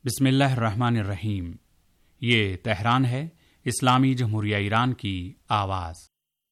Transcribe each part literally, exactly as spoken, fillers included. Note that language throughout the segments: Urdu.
बिस्मिल्लाहिर्रहमानिर्रहीम। ये तेहरान है, इस्लामी जमहूरिया ईरान की आवाज़।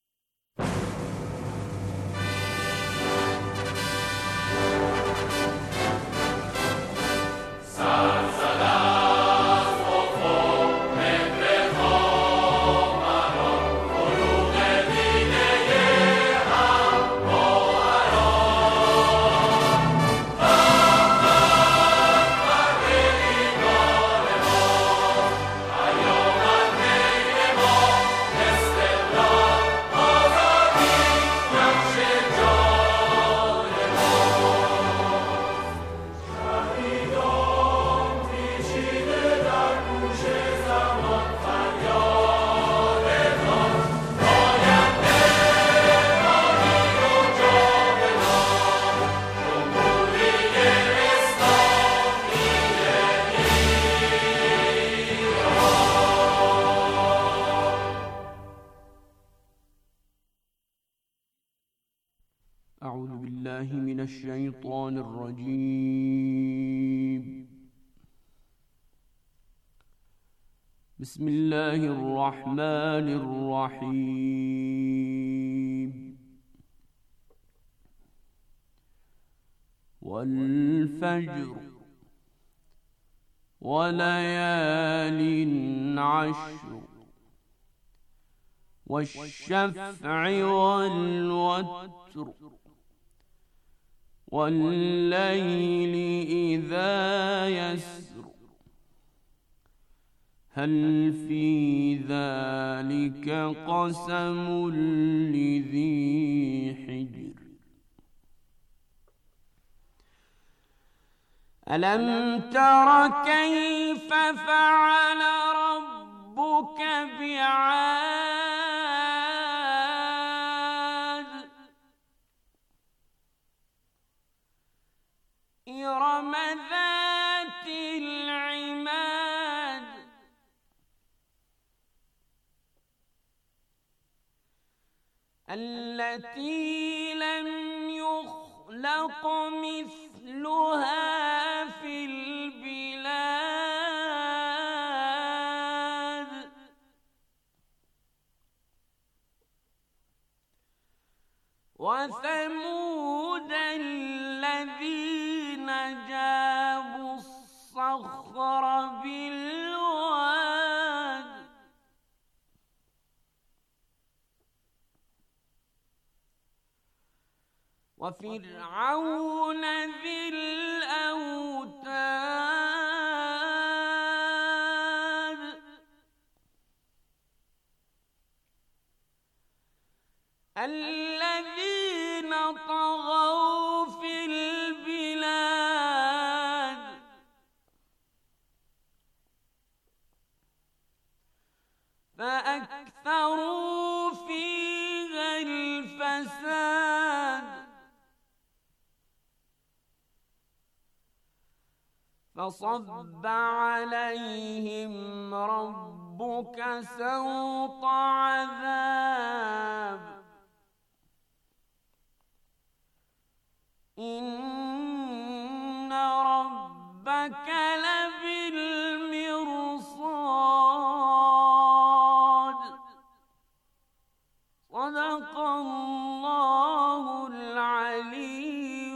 أعوذ بالله من الشيطان الرجيم. بسم الله الرحمن الرحيم. والفجر وليال عشر والشفع والوتر والليل إذا يسر هل في ذلك قسم لذي حجر ألم تر كيف فعل ربك بعاد إرم ذات العماد التي لم يخلق مثلها في البلاد وثمود الذين جابوا الصخر بالواد وفرعون ذي الأوتاد الذين طغوا في البلاد فأكثروا فيها الفساد فصب عليهم ربك سوط عذاب إن ربك لبالمرصاد صدق الله العلي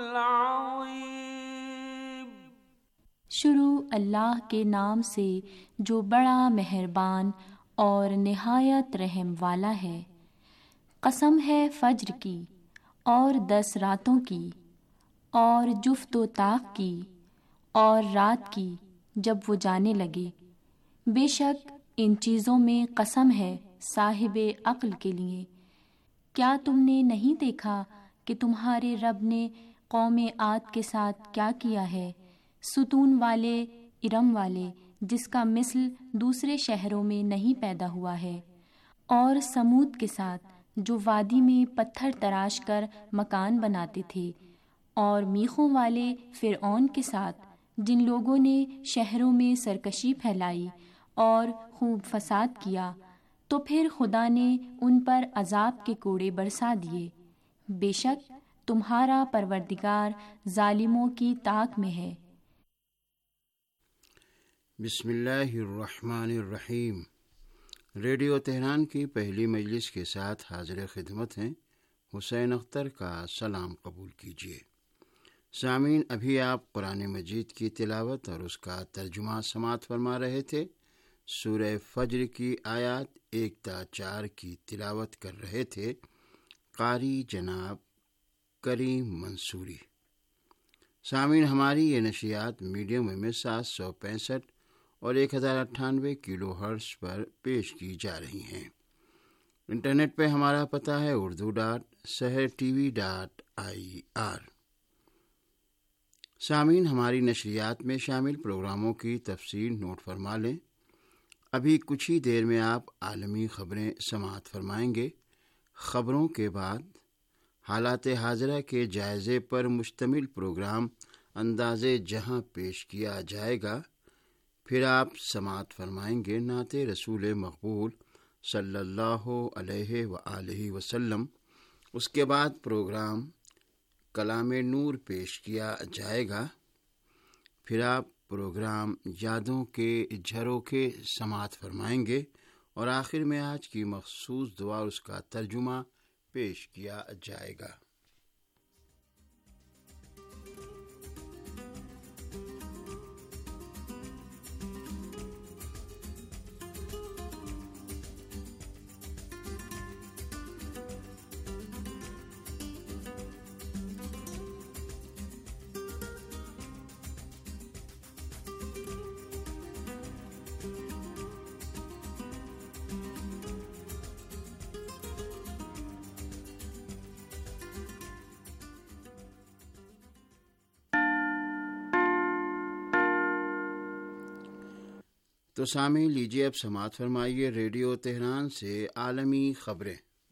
العظيم। शुरू अल्लाह के नाम से जो बड़ा मेहरबान और निहायत रहम वाला है। कसम है फज्र की और दस रातों की और जुफ्त व ताक की और रात की जब वो जाने लगे। बेशक इन चीज़ों में कसम है साहिबे अक्ल के लिए। क्या तुमने नहीं देखा कि तुम्हारे रब ने कौमे आद के साथ क्या किया है, सुतून वाले इरम वाले, जिसका मिसल दूसरे शहरों में नहीं पैदा हुआ है, और समूद के साथ जो वादी में पत्थर तराश कर मकान बनाते थे, और मीखों वाले फिरऔन के साथ जिन लोगों ने शहरों में सरकशी फैलाई और खूब फसाद किया, तो फिर खुदा ने उन पर अजाब के कोड़े बरसा दिए। बेशक तुम्हारा परवरदिगार जालिमों की ताक में है। بسم اللہ الرحمن الرحیم۔ ریڈیو تہران کی پہلی مجلس کے ساتھ حاضر خدمت ہیں حسین اختر کا سلام قبول کیجیے۔ سامعین، ابھی آپ قرآن مجید کی تلاوت اور اس کا ترجمہ سماعت فرما رہے تھے۔ سورہ فجر کی آیات ایک تا چار کی تلاوت کر رہے تھے قاری جناب کریم منصوری۔ سامعین، ہماری یہ نشریات میڈیم ویو میں سات سو پینسٹھ اور ایک ہزار اٹھانوے کلو ہرٹز پر پیش کی جا رہی ہیں۔ انٹرنیٹ پہ ہمارا پتہ ہے Urdu dot Sahar T V dot I R. سامعین، ہماری نشریات میں شامل پروگراموں کی تفصیل نوٹ فرما لیں۔ ابھی کچھ ہی دیر میں آپ عالمی خبریں سماعت فرمائیں گے۔ خبروں کے بعد حالات حاضرہ کے جائزے پر مشتمل پروگرام انداز جہاں پیش کیا جائے گا۔ پھر آپ سماعت فرمائیں گے نعت رسول مقبول صلی اللہ علیہ وآلہ وسلم۔ اس کے بعد پروگرام کلام نور پیش کیا جائے گا۔ پھر آپ پروگرام یادوں کے جھروکے سماعت فرمائیں گے اور آخر میں آج کی مخصوص دعا اور اس کا ترجمہ پیش کیا جائے گا۔ تو سامعین، لیجیے اب سماعت فرمائیے ریڈیو تہران سے عالمی خبریں۔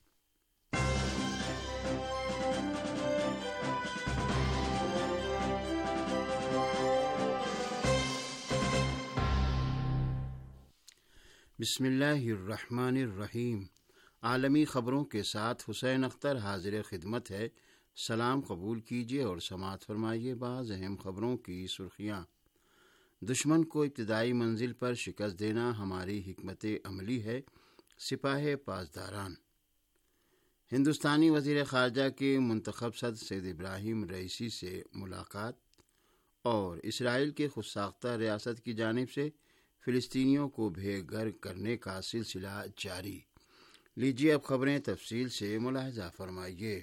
بسم اللہ الرحمن الرحیم۔ عالمی خبروں کے ساتھ حسین اختر حاضر خدمت ہے۔ سلام قبول کیجیے اور سماعت فرمائیے بعض اہم خبروں کی سرخیاں۔ دشمن کو ابتدائی منزل پر شکست دینا ہماری حکمت عملی ہے، سپاہ پاسداران۔ ہندوستانی وزیر خارجہ کے منتخب صدر سید ابراہیم رئیسی سے ملاقات اور اسرائیل کے خود ساختہ ریاست کی جانب سے فلسطینیوں کو بے گھر کرنے کا سلسلہ جاری۔ لیجیے اب خبریں تفصیل سے ملاحظہ فرمائیے۔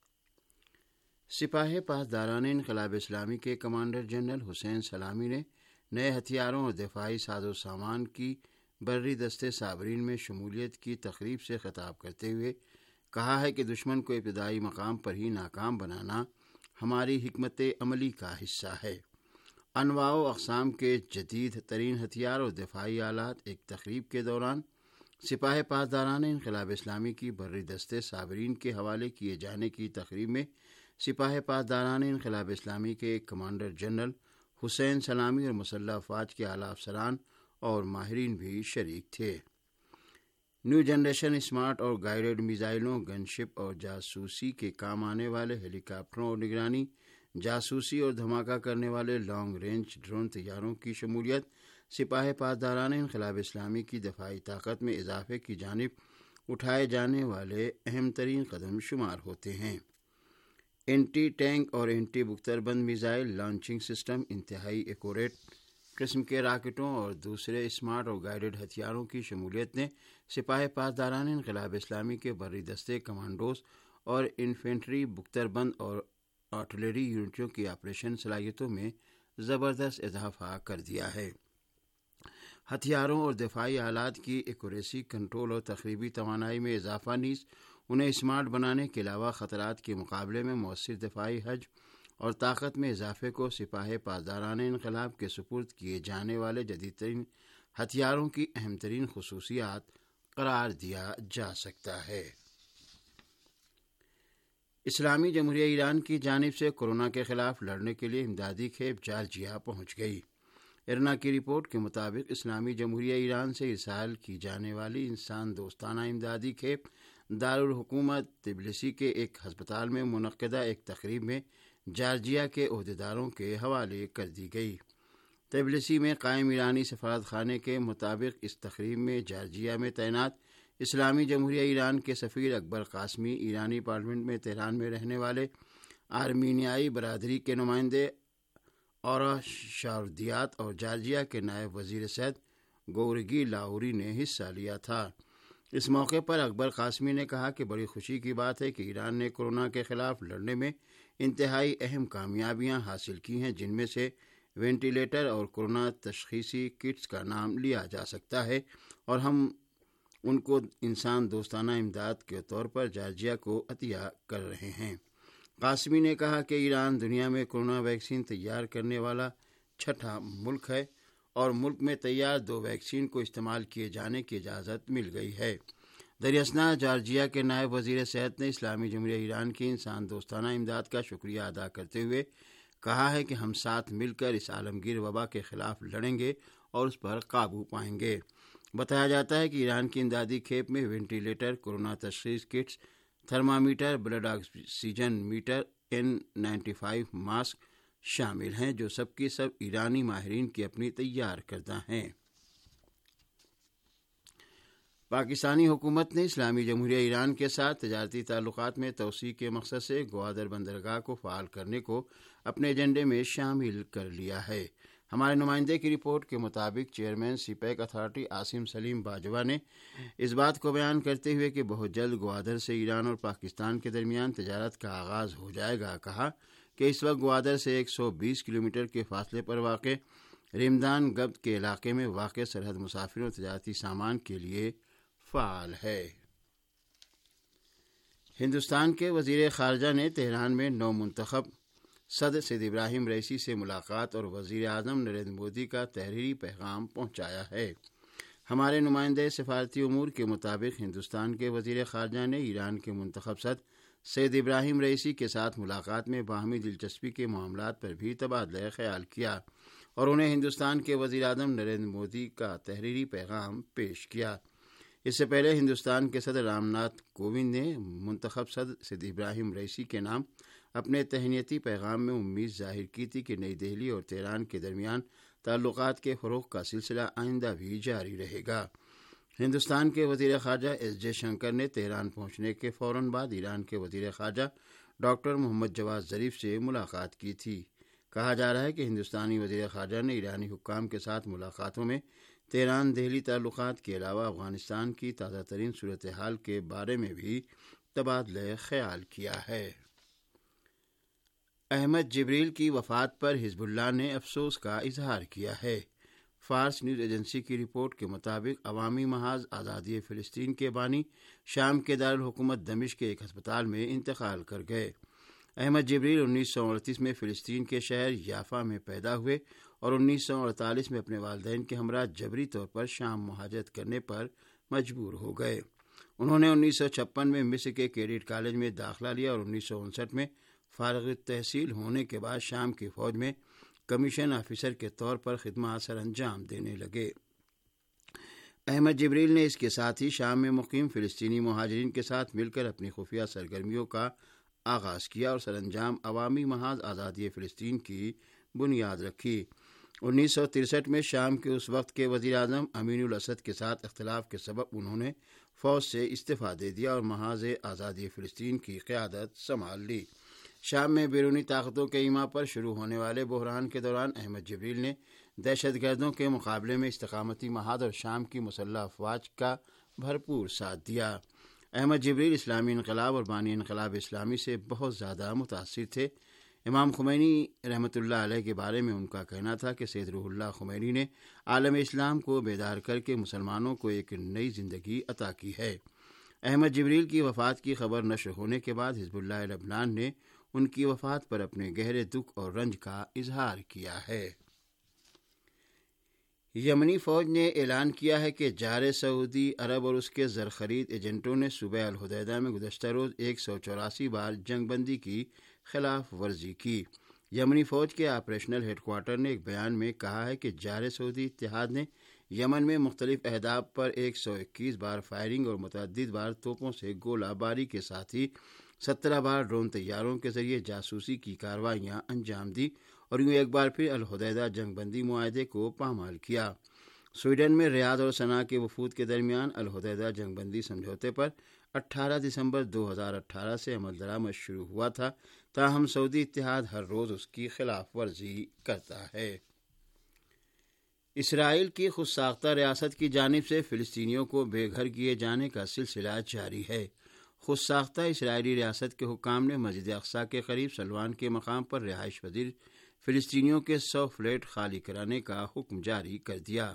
سپاہ پاسداران انقلاب اسلامی کے کمانڈر جنرل حسین سلامی نے نئے ہتھیاروں اور دفاعی ساز و سامان کی بری دستے صابرین میں شمولیت کی تقریب سے خطاب کرتے ہوئے کہا ہے کہ دشمن کو ابتدائی مقام پر ہی ناکام بنانا ہماری حکمت عملی کا حصہ ہے۔ انواع و اقسام کے جدید ترین ہتھیار اور دفاعی آلات ایک تقریب کے دوران سپاہ پاسداران انقلاب اسلامی کی بری دستے صابرین کے حوالے کیے جانے کی تقریب میں سپاہ پاسداران انقلاب اسلامی کے کمانڈر جنرل حسین سلامی اور مسلح افواج کے اعلیٰ افسران اور ماہرین بھی شریک تھے۔ نیو جنریشن اسمارٹ اور گائیڈڈ میزائلوں، گن شپ اور جاسوسی کے کام آنے والے ہیلی کاپٹروں اور نگرانی، جاسوسی اور دھماکہ کرنے والے لانگ رینج ڈرون طیاروں کی شمولیت سپاہ پاسداران انقلاب اسلامی کی دفاعی طاقت میں اضافے کی جانب اٹھائے جانے والے اہم ترین قدم شمار ہوتے ہیں۔ اینٹی ٹینک اور اینٹی بختر بند میزائل لانچنگ سسٹم، انتہائی ایکوریٹ قسم کے راکٹوں اور دوسرے اسمارٹ اور گائیڈڈ ہتھیاروں کی شمولیت نے سپاہ پاسداران انقلاب اسلامی کے بری دستے کمانڈوز اور انفینٹری بختر بند اور آرٹلری یونٹوں کی آپریشن صلاحیتوں میں زبردست اضافہ کر دیا ہے۔ ہتھیاروں اور دفاعی آلات کی ایکوریسی، کنٹرول اور تخریبی توانائی میں اضافہ نیز انہیں اسمارٹ بنانے کے علاوہ خطرات کے مقابلے میں مؤثر دفاعی حجم اور طاقت میں اضافے کو سپاہ پاسداران انقلاب کے سپرد کیے جانے والے جدید ترین ہتھیاروں کی اہم ترین خصوصیات قرار دیا جا سکتا ہے۔ اسلامی جمہوریہ ایران کی جانب سے کورونا کے خلاف لڑنے کے لیے امدادی کھیپ جارجیا پہنچ گئی۔ ارنا کی رپورٹ کے مطابق اسلامی جمہوریہ ایران سے ارسال کی جانے والی انسان دوستانہ امدادی کھیپ دارالحکومت طبلسی کے ایک ہسپتال میں منعقدہ ایک تقریب میں جارجیا کے عہدیداروں کے حوالے کر دی گئی۔ طبلسی میں قائم ایرانی سفارت خانے کے مطابق اس تقریب میں جارجیا میں تعینات اسلامی جمہوریہ ایران کے سفیر اکبر قاسمی، ایرانی پارلیمنٹ میں تہران میں رہنے والے آرمینیائی برادری کے نمائندے اورا شاردیات اور جارجیا کے نائب وزیر صحت گورگی لاہوری نے حصہ لیا تھا۔ اس موقع پر اکبر قاسمی نے کہا کہ بڑی خوشی کی بات ہے کہ ایران نے کورونا کے خلاف لڑنے میں انتہائی اہم کامیابیاں حاصل کی ہیں، جن میں سے وینٹیلیٹر اور کورونا تشخیصی کٹس کا نام لیا جا سکتا ہے، اور ہم ان کو انسان دوستانہ امداد کے طور پر جارجیا کو عطیہ کر رہے ہیں۔ قاسمی نے کہا کہ ایران دنیا میں کورونا ویکسین تیار کرنے والا چھٹا ملک ہے اور ملک میں تیار دو ویکسین کو استعمال کیے جانے کی اجازت مل گئی ہے۔ دریاسنا جارجیا کے نائب وزیر صحت نے اسلامی جمہوریہ ایران کی انسان دوستانہ امداد کا شکریہ ادا کرتے ہوئے کہا ہے کہ ہم ساتھ مل کر اس عالمگیر وبا کے خلاف لڑیں گے اور اس پر قابو پائیں گے۔ بتایا جاتا ہے کہ ایران کی امدادی کھیپ میں وینٹیلیٹر، کورونا تشخیص kits, thermometer, blood oxygen meter, N ninety five mask شامل ہیں، جو سب کی سب ایرانی ماہرین کی اپنی تیار کردہ ہیں۔ پاکستانی حکومت نے اسلامی جمہوریہ ایران کے ساتھ تجارتی تعلقات میں توسیع کے مقصد سے گوادر بندرگاہ کو فعال کرنے کو اپنے ایجنڈے میں شامل کر لیا ہے۔ ہمارے نمائندے کی رپورٹ کے مطابق chairman CPEC authority Asim Saleem Bajwa نے اس بات کو بیان کرتے ہوئے کہ بہت جلد گوادر سے ایران اور پاکستان کے درمیان تجارت کا آغاز ہو جائے گا، کہا کہ اس وقت گوادر سے ایک سو بیس کلومیٹر کے فاصلے پر واقع ریمدان گبد کے علاقے میں واقع سرحد مسافروں اور تجارتی سامان کے لیے فعال ہے۔ ہندوستان کے وزیر خارجہ نے تہران میں نو منتخب صدر سید ابراہیم رئیسی سے ملاقات اور وزیر اعظم نریندر مودی کا تحریری پیغام پہنچایا ہے۔ ہمارے نمائندے سفارتی امور کے مطابق ہندوستان کے وزیر خارجہ نے ایران کے منتخب صدر سید ابراہیم رئیسی کے ساتھ ملاقات میں باہمی دلچسپی کے معاملات پر بھی تبادلہ خیال کیا اور انہیں ہندوستان کے وزیر اعظم نریندر مودی کا تحریری پیغام پیش کیا۔ اس سے پہلے ہندوستان کے صدر رام ناتھ کووند نے منتخب صدر سید ابراہیم رئیسی کے نام اپنے تہنیتی پیغام میں امید ظاہر کی تھی کہ نئی دہلی اور تہران کے درمیان تعلقات کے فروغ کا سلسلہ آئندہ بھی جاری رہے گا۔ ہندوستان کے وزیر خارجہ ایس جے شنکر نے تہران پہنچنے کے فوراً بعد ایران کے وزیر خارجہ ڈاکٹر محمد جواد ظریف سے ملاقات کی تھی۔ کہا جا رہا ہے کہ ہندوستانی وزیر خارجہ نے ایرانی حکام کے ساتھ ملاقاتوں میں تہران دہلی تعلقات کے علاوہ افغانستان کی تازہ ترین صورتحال کے بارے میں بھی تبادلہ خیال کیا ہے۔ احمد جبریل کی وفات پر حزب اللہ نے افسوس کا اظہار کیا ہے۔ فارس نیوز ایجنسی کی رپورٹ کے مطابق عوامی محاذ آزادی فلسطین کے بانی شام کے دارالحکومت دمشق کے ایک ہسپتال میں انتقال کر گئے۔ احمد جبریل انیس سو اڑتیس میں فلسطین کے شہر یافا میں پیدا ہوئے اور انیس سو اڑتالیس میں اپنے والدین کے ہمراہ جبری طور پر شام مہاجرت کرنے پر مجبور ہو گئے۔ انہوں نے انیس سو چھپن میں مصر کے کیڈٹ کالج میں داخلہ لیا اور انیس سو انسٹھ میں فارغ التحصیل ہونے کے بعد شام کی فوج میں کمیشن آفیسر کے طور پر خدمات سر انجام دینے لگے۔ احمد جبریل نے اس کے ساتھ ہی شام میں مقیم فلسطینی مہاجرین کے ساتھ مل کر اپنی خفیہ سرگرمیوں کا آغاز کیا اور سر انجام عوامی محاذ آزادی فلسطین کی بنیاد رکھی۔ انیس سو ترسٹھ میں شام کے اس وقت کے وزیر اعظم امین الاسد کے ساتھ اختلاف کے سبب انہوں نے فوج سے استعفیٰ دے دیا اور محاذ آزادی فلسطین کی قیادت سنبھال لی۔ شام میں بیرونی طاقتوں کے ایما پر شروع ہونے والے بحران کے دوران احمد جبریل نے دہشت گردوں کے مقابلے میں استقامتی محاذ اور شام کی مسلح افواج کا بھرپور ساتھ دیا۔ احمد جبریل اسلامی انقلاب اور بانی انقلاب اسلامی سے بہت زیادہ متاثر تھے۔ امام خمینی رحمۃ اللہ علیہ کے بارے میں ان کا کہنا تھا کہ سید روح اللہ خمینی نے عالم اسلام کو بیدار کر کے مسلمانوں کو ایک نئی زندگی عطا کی ہے۔ احمد جبریل کی وفات کی خبر نشر ہونے کے بعد حزب اللہ لبنان نے ان کی وفات پر اپنے گہرے دکھ اور رنج کا اظہار کیا ہے۔ یمنی فوج نے اعلان کیا ہے کہ جار سعودی عرب اور اس کے زر خرید ایجنٹوں نے صوبہ الحدیدہ میں گزشتہ روز ایک سو چوراسی بار جنگ بندی کی خلاف ورزی کی۔ یمنی فوج کے آپریشنل ہیڈ کوارٹر نے ایک بیان میں کہا ہے کہ جار سعودی اتحاد نے یمن میں مختلف اہداف پر ایک سو اکیس بار فائرنگ اور متعدد بار توپوں سے گولہ باری کے ساتھ ہی سترہ بار ڈرون طیاروں کے ذریعے جاسوسی کی کارروائیاں انجام دی اور یوں ایک بار پھر الحدیدہ جنگ بندی معاہدے کو پامال کیا۔ سویڈن میں ریاض اور صنعاء کے وفود کے درمیان الحدیدہ جنگ بندی سمجھوتے پر اٹھارہ دسمبر دو ہزار اٹھارہ سے عمل درآمد شروع ہوا تھا، تاہم سعودی اتحاد ہر روز اس کی خلاف ورزی کرتا ہے۔ اسرائیل کی خود ساختہ ریاست کی جانب سے فلسطینیوں کو بے گھر کیے جانے کا سلسلہ جاری ہے۔ خود ساختہ اسرائیلی ریاست کے حکام نے مسجد اقصی کے قریب سلوان کے مقام پر رہائش پذیر فلسطینیوں کے سو فلیٹ خالی کرانے کا حکم جاری کر دیا۔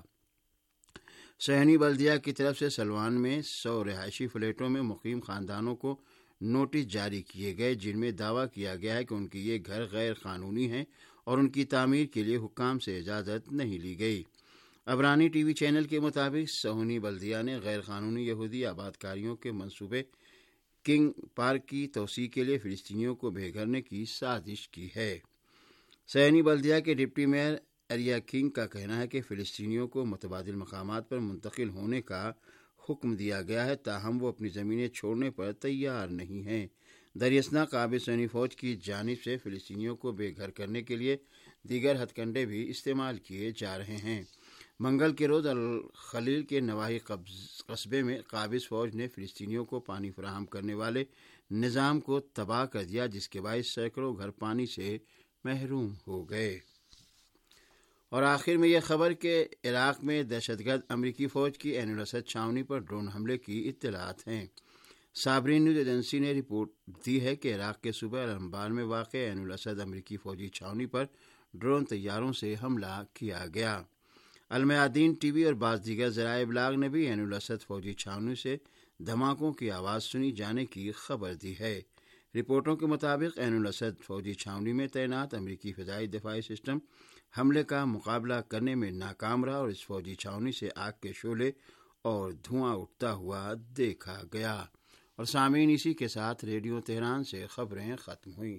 صہیونی بلدیہ کی طرف سے سلوان میں سو رہائشی فلیٹوں میں مقیم خاندانوں کو نوٹس جاری کیے گئے، جن میں دعویٰ کیا گیا ہے کہ ان کی یہ گھر غیر قانونی ہیں اور ان کی تعمیر کے لیے حکام سے اجازت نہیں لی گئی۔ عبرانی ٹی وی چینل کے مطابق صہیونی بلدیہ نے غیر قانونی یہودی آبادکاریوں کے منصوبے کنگ پارک کی توسیع کے لیے فلسطینیوں کو بے گھرنے کی سازش کی ہے۔ صہیونی بلدیہ کے ڈپٹی میئر ایریا کنگ کا کہنا ہے کہ فلسطینیوں کو متبادل مقامات پر منتقل ہونے کا حکم دیا گیا ہے، تاہم وہ اپنی زمینیں چھوڑنے پر تیار نہیں ہیں۔ دریاسنا قابض صہیونی فوج کی جانب سے فلسطینیوں کو بے گھر کرنے کے لیے دیگر ہتھ کنڈے بھی استعمال کیے جا رہے ہیں۔ منگل کے روز الخلیل کے نواحی قصبے میں قابض فوج نے فلسطینیوں کو پانی فراہم کرنے والے نظام کو تباہ کر دیا، جس کے باعث سینکڑوں گھر پانی سے محروم ہو گئے۔ اور آخر میں یہ خبر کہ عراق میں دہشت گرد امریکی فوج کی عین الاسد چھاونی پر ڈرون حملے کی اطلاعات ہیں۔ صابرین نیوز ایجنسی نے رپورٹ دی ہے کہ عراق کے صوبہ الانبار میں واقع عین الاسد امریکی فوجی چھاونی پر ڈرون طیاروں سے حملہ کیا گیا۔ المیادین ٹی وی اور بعض دیگر ذرائع ابلاغ نے بھی عین الاسد فوجی چھاونی سے دھماکوں کی آواز سنی جانے کی خبر دی ہے۔ رپورٹوں کے مطابق عین الاسد فوجی چھاونی میں تعینات امریکی فضائی دفاعی سسٹم حملے کا مقابلہ کرنے میں ناکام رہا اور اس فوجی چھاونی سے آگ کے شعلے اور دھواں اٹھتا ہوا دیکھا گیا۔ اور سامعین، اسی کے ساتھ ریڈیو تہران سے خبریں ختم ہوئیں۔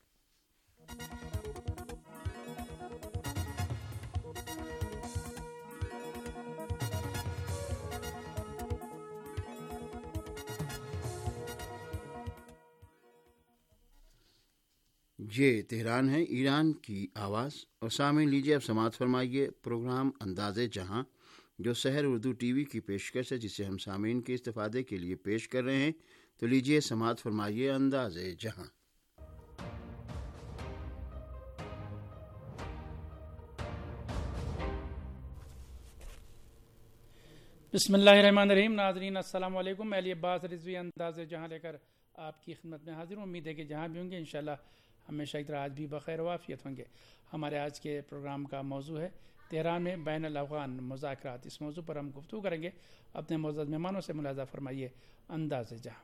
یہ تہران ہے، ایران کی آواز۔ اور سامعین، لیجیے اب سماعت فرمائیے پروگرام انداز جہاں، جو سحر اردو ٹی وی کی پیشکش ہے، جسے ہم سامعین کے استفادے کے لیے پیش کر رہے ہیں۔ تو لیجیے سماعت فرمائیے انداز جہاں۔ بسم اللہ الرحمن الرحیم۔ ناظرین السلام علیکم۔ میں علی عباس رضوی انداز جہاں لے کر آپ کی خدمت میں حاضر ہوں۔ امید ہے کہ جہاں بھی ہوں گے انشاءاللہ ہمیشہ کی طرح آج بھی بخیر و عافیت ہوں گے۔ ہمارے آج کے پروگرام کا موضوع ہے تہران میں بین الافغان مذاکرات۔ اس موضوع پر ہم گفتگو کریں گے۔ اپنے معزز مہمانوں سے ملاحظہ فرمائیے انداز جہاں۔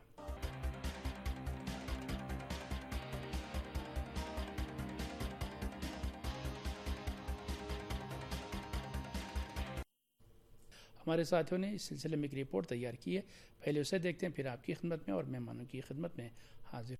ہمارے ساتھیوں نے اس سلسلے میں ایک رپورٹ تیار کی ہے، پہلے اسے دیکھتے ہیں، پھر آپ کی خدمت میں اور مہمانوں کی خدمت میں حاضر۔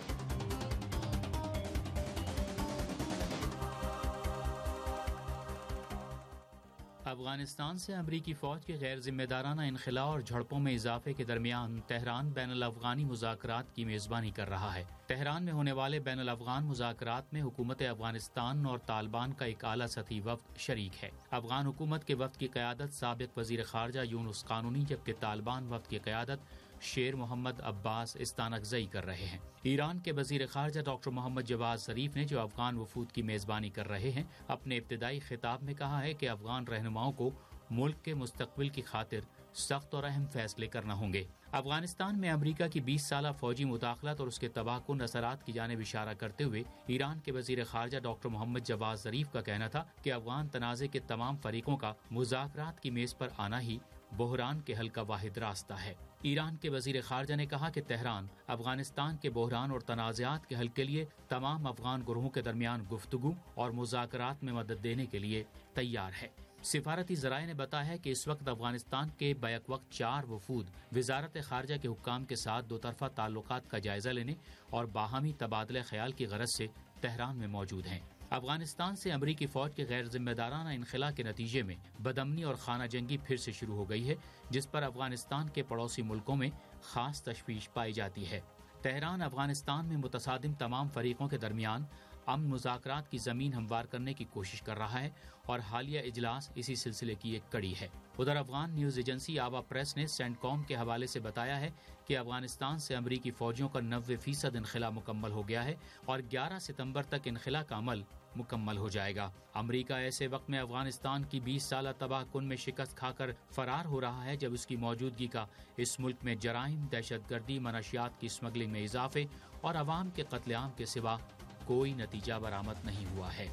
افغانستان سے امریکی فوج کے غیر ذمہ دارانہ انخلا اور جھڑپوں میں اضافے کے درمیان تہران بین الافغانی مذاکرات کی میزبانی کر رہا ہے۔ تہران میں ہونے والے بین الافغان مذاکرات میں حکومت افغانستان اور طالبان کا ایک اعلیٰ سطحی وفد شریک ہے۔ افغان حکومت کے وفد کی قیادت سابق وزیر خارجہ یونس قانونی، جبکہ طالبان وفد کی قیادت شیر محمد عباس استانکزئی کر رہے ہیں۔ ایران کے وزیر خارجہ ڈاکٹر محمد جواد ظریف نے، جو افغان وفود کی میزبانی کر رہے ہیں، اپنے ابتدائی خطاب میں کہا ہے کہ افغان رہنماؤں کو ملک کے مستقبل کی خاطر سخت اور اہم فیصلے کرنا ہوں گے۔ افغانستان میں امریکہ کی بیس سالہ فوجی مداخلت اور اس کے تباہ کن اثرات کی جانب اشارہ کرتے ہوئے ایران کے وزیر خارجہ ڈاکٹر محمد جواد ظریف کا کہنا تھا کہ افغان تنازع کے تمام فریقوں کا مذاکرات کی میز پر آنا ہی بحران کے حل کا واحد راستہ ہے۔ ایران کے وزیر خارجہ نے کہا کہ تہران افغانستان کے بحران اور تنازعات کے حل کے لیے تمام افغان گروہوں کے درمیان گفتگو اور مذاکرات میں مدد دینے کے لیے تیار ہے۔ سفارتی ذرائع نے بتایا ہے کہ اس وقت افغانستان کے بیک وقت چار وفود وزارت خارجہ کے حکام کے ساتھ دو طرفہ تعلقات کا جائزہ لینے اور باہمی تبادلہ خیال کی غرض سے تہران میں موجود ہیں۔ افغانستان سے امریکی فوج کے غیر ذمہ دارانہ انخلا کے نتیجے میں بدامنی اور خانہ جنگی پھر سے شروع ہو گئی ہے، جس پر افغانستان کے پڑوسی ملکوں میں خاص تشویش پائی جاتی ہے۔ تہران افغانستان میں متصادم تمام فریقوں کے درمیان امن مذاکرات کی زمین ہموار کرنے کی کوشش کر رہا ہے اور حالیہ اجلاس اسی سلسلے کی ایک کڑی ہے۔ ادھر Afghan news agency Ava press نے سینٹ کام کے حوالے سے بتایا ہے کہ افغانستان سے امریکی فوجیوں کا نوے فیصد انخلا مکمل ہو گیا ہے اور گیارہ ستمبر تک انخلا کا عمل مکمل ہو جائے گا۔ امریکہ ایسے وقت میں افغانستان کی بیس سالہ تباہ کن میں شکست کھا کر فرار ہو رہا ہے جب اس کی موجودگی کا اس ملک میں جرائم، دہشت گردی، منشیات کی اسمگلنگ میں اضافے اور عوام کے قتل عام کے سوا کوئی نتیجہ برآمد نہیں ہوا ہے۔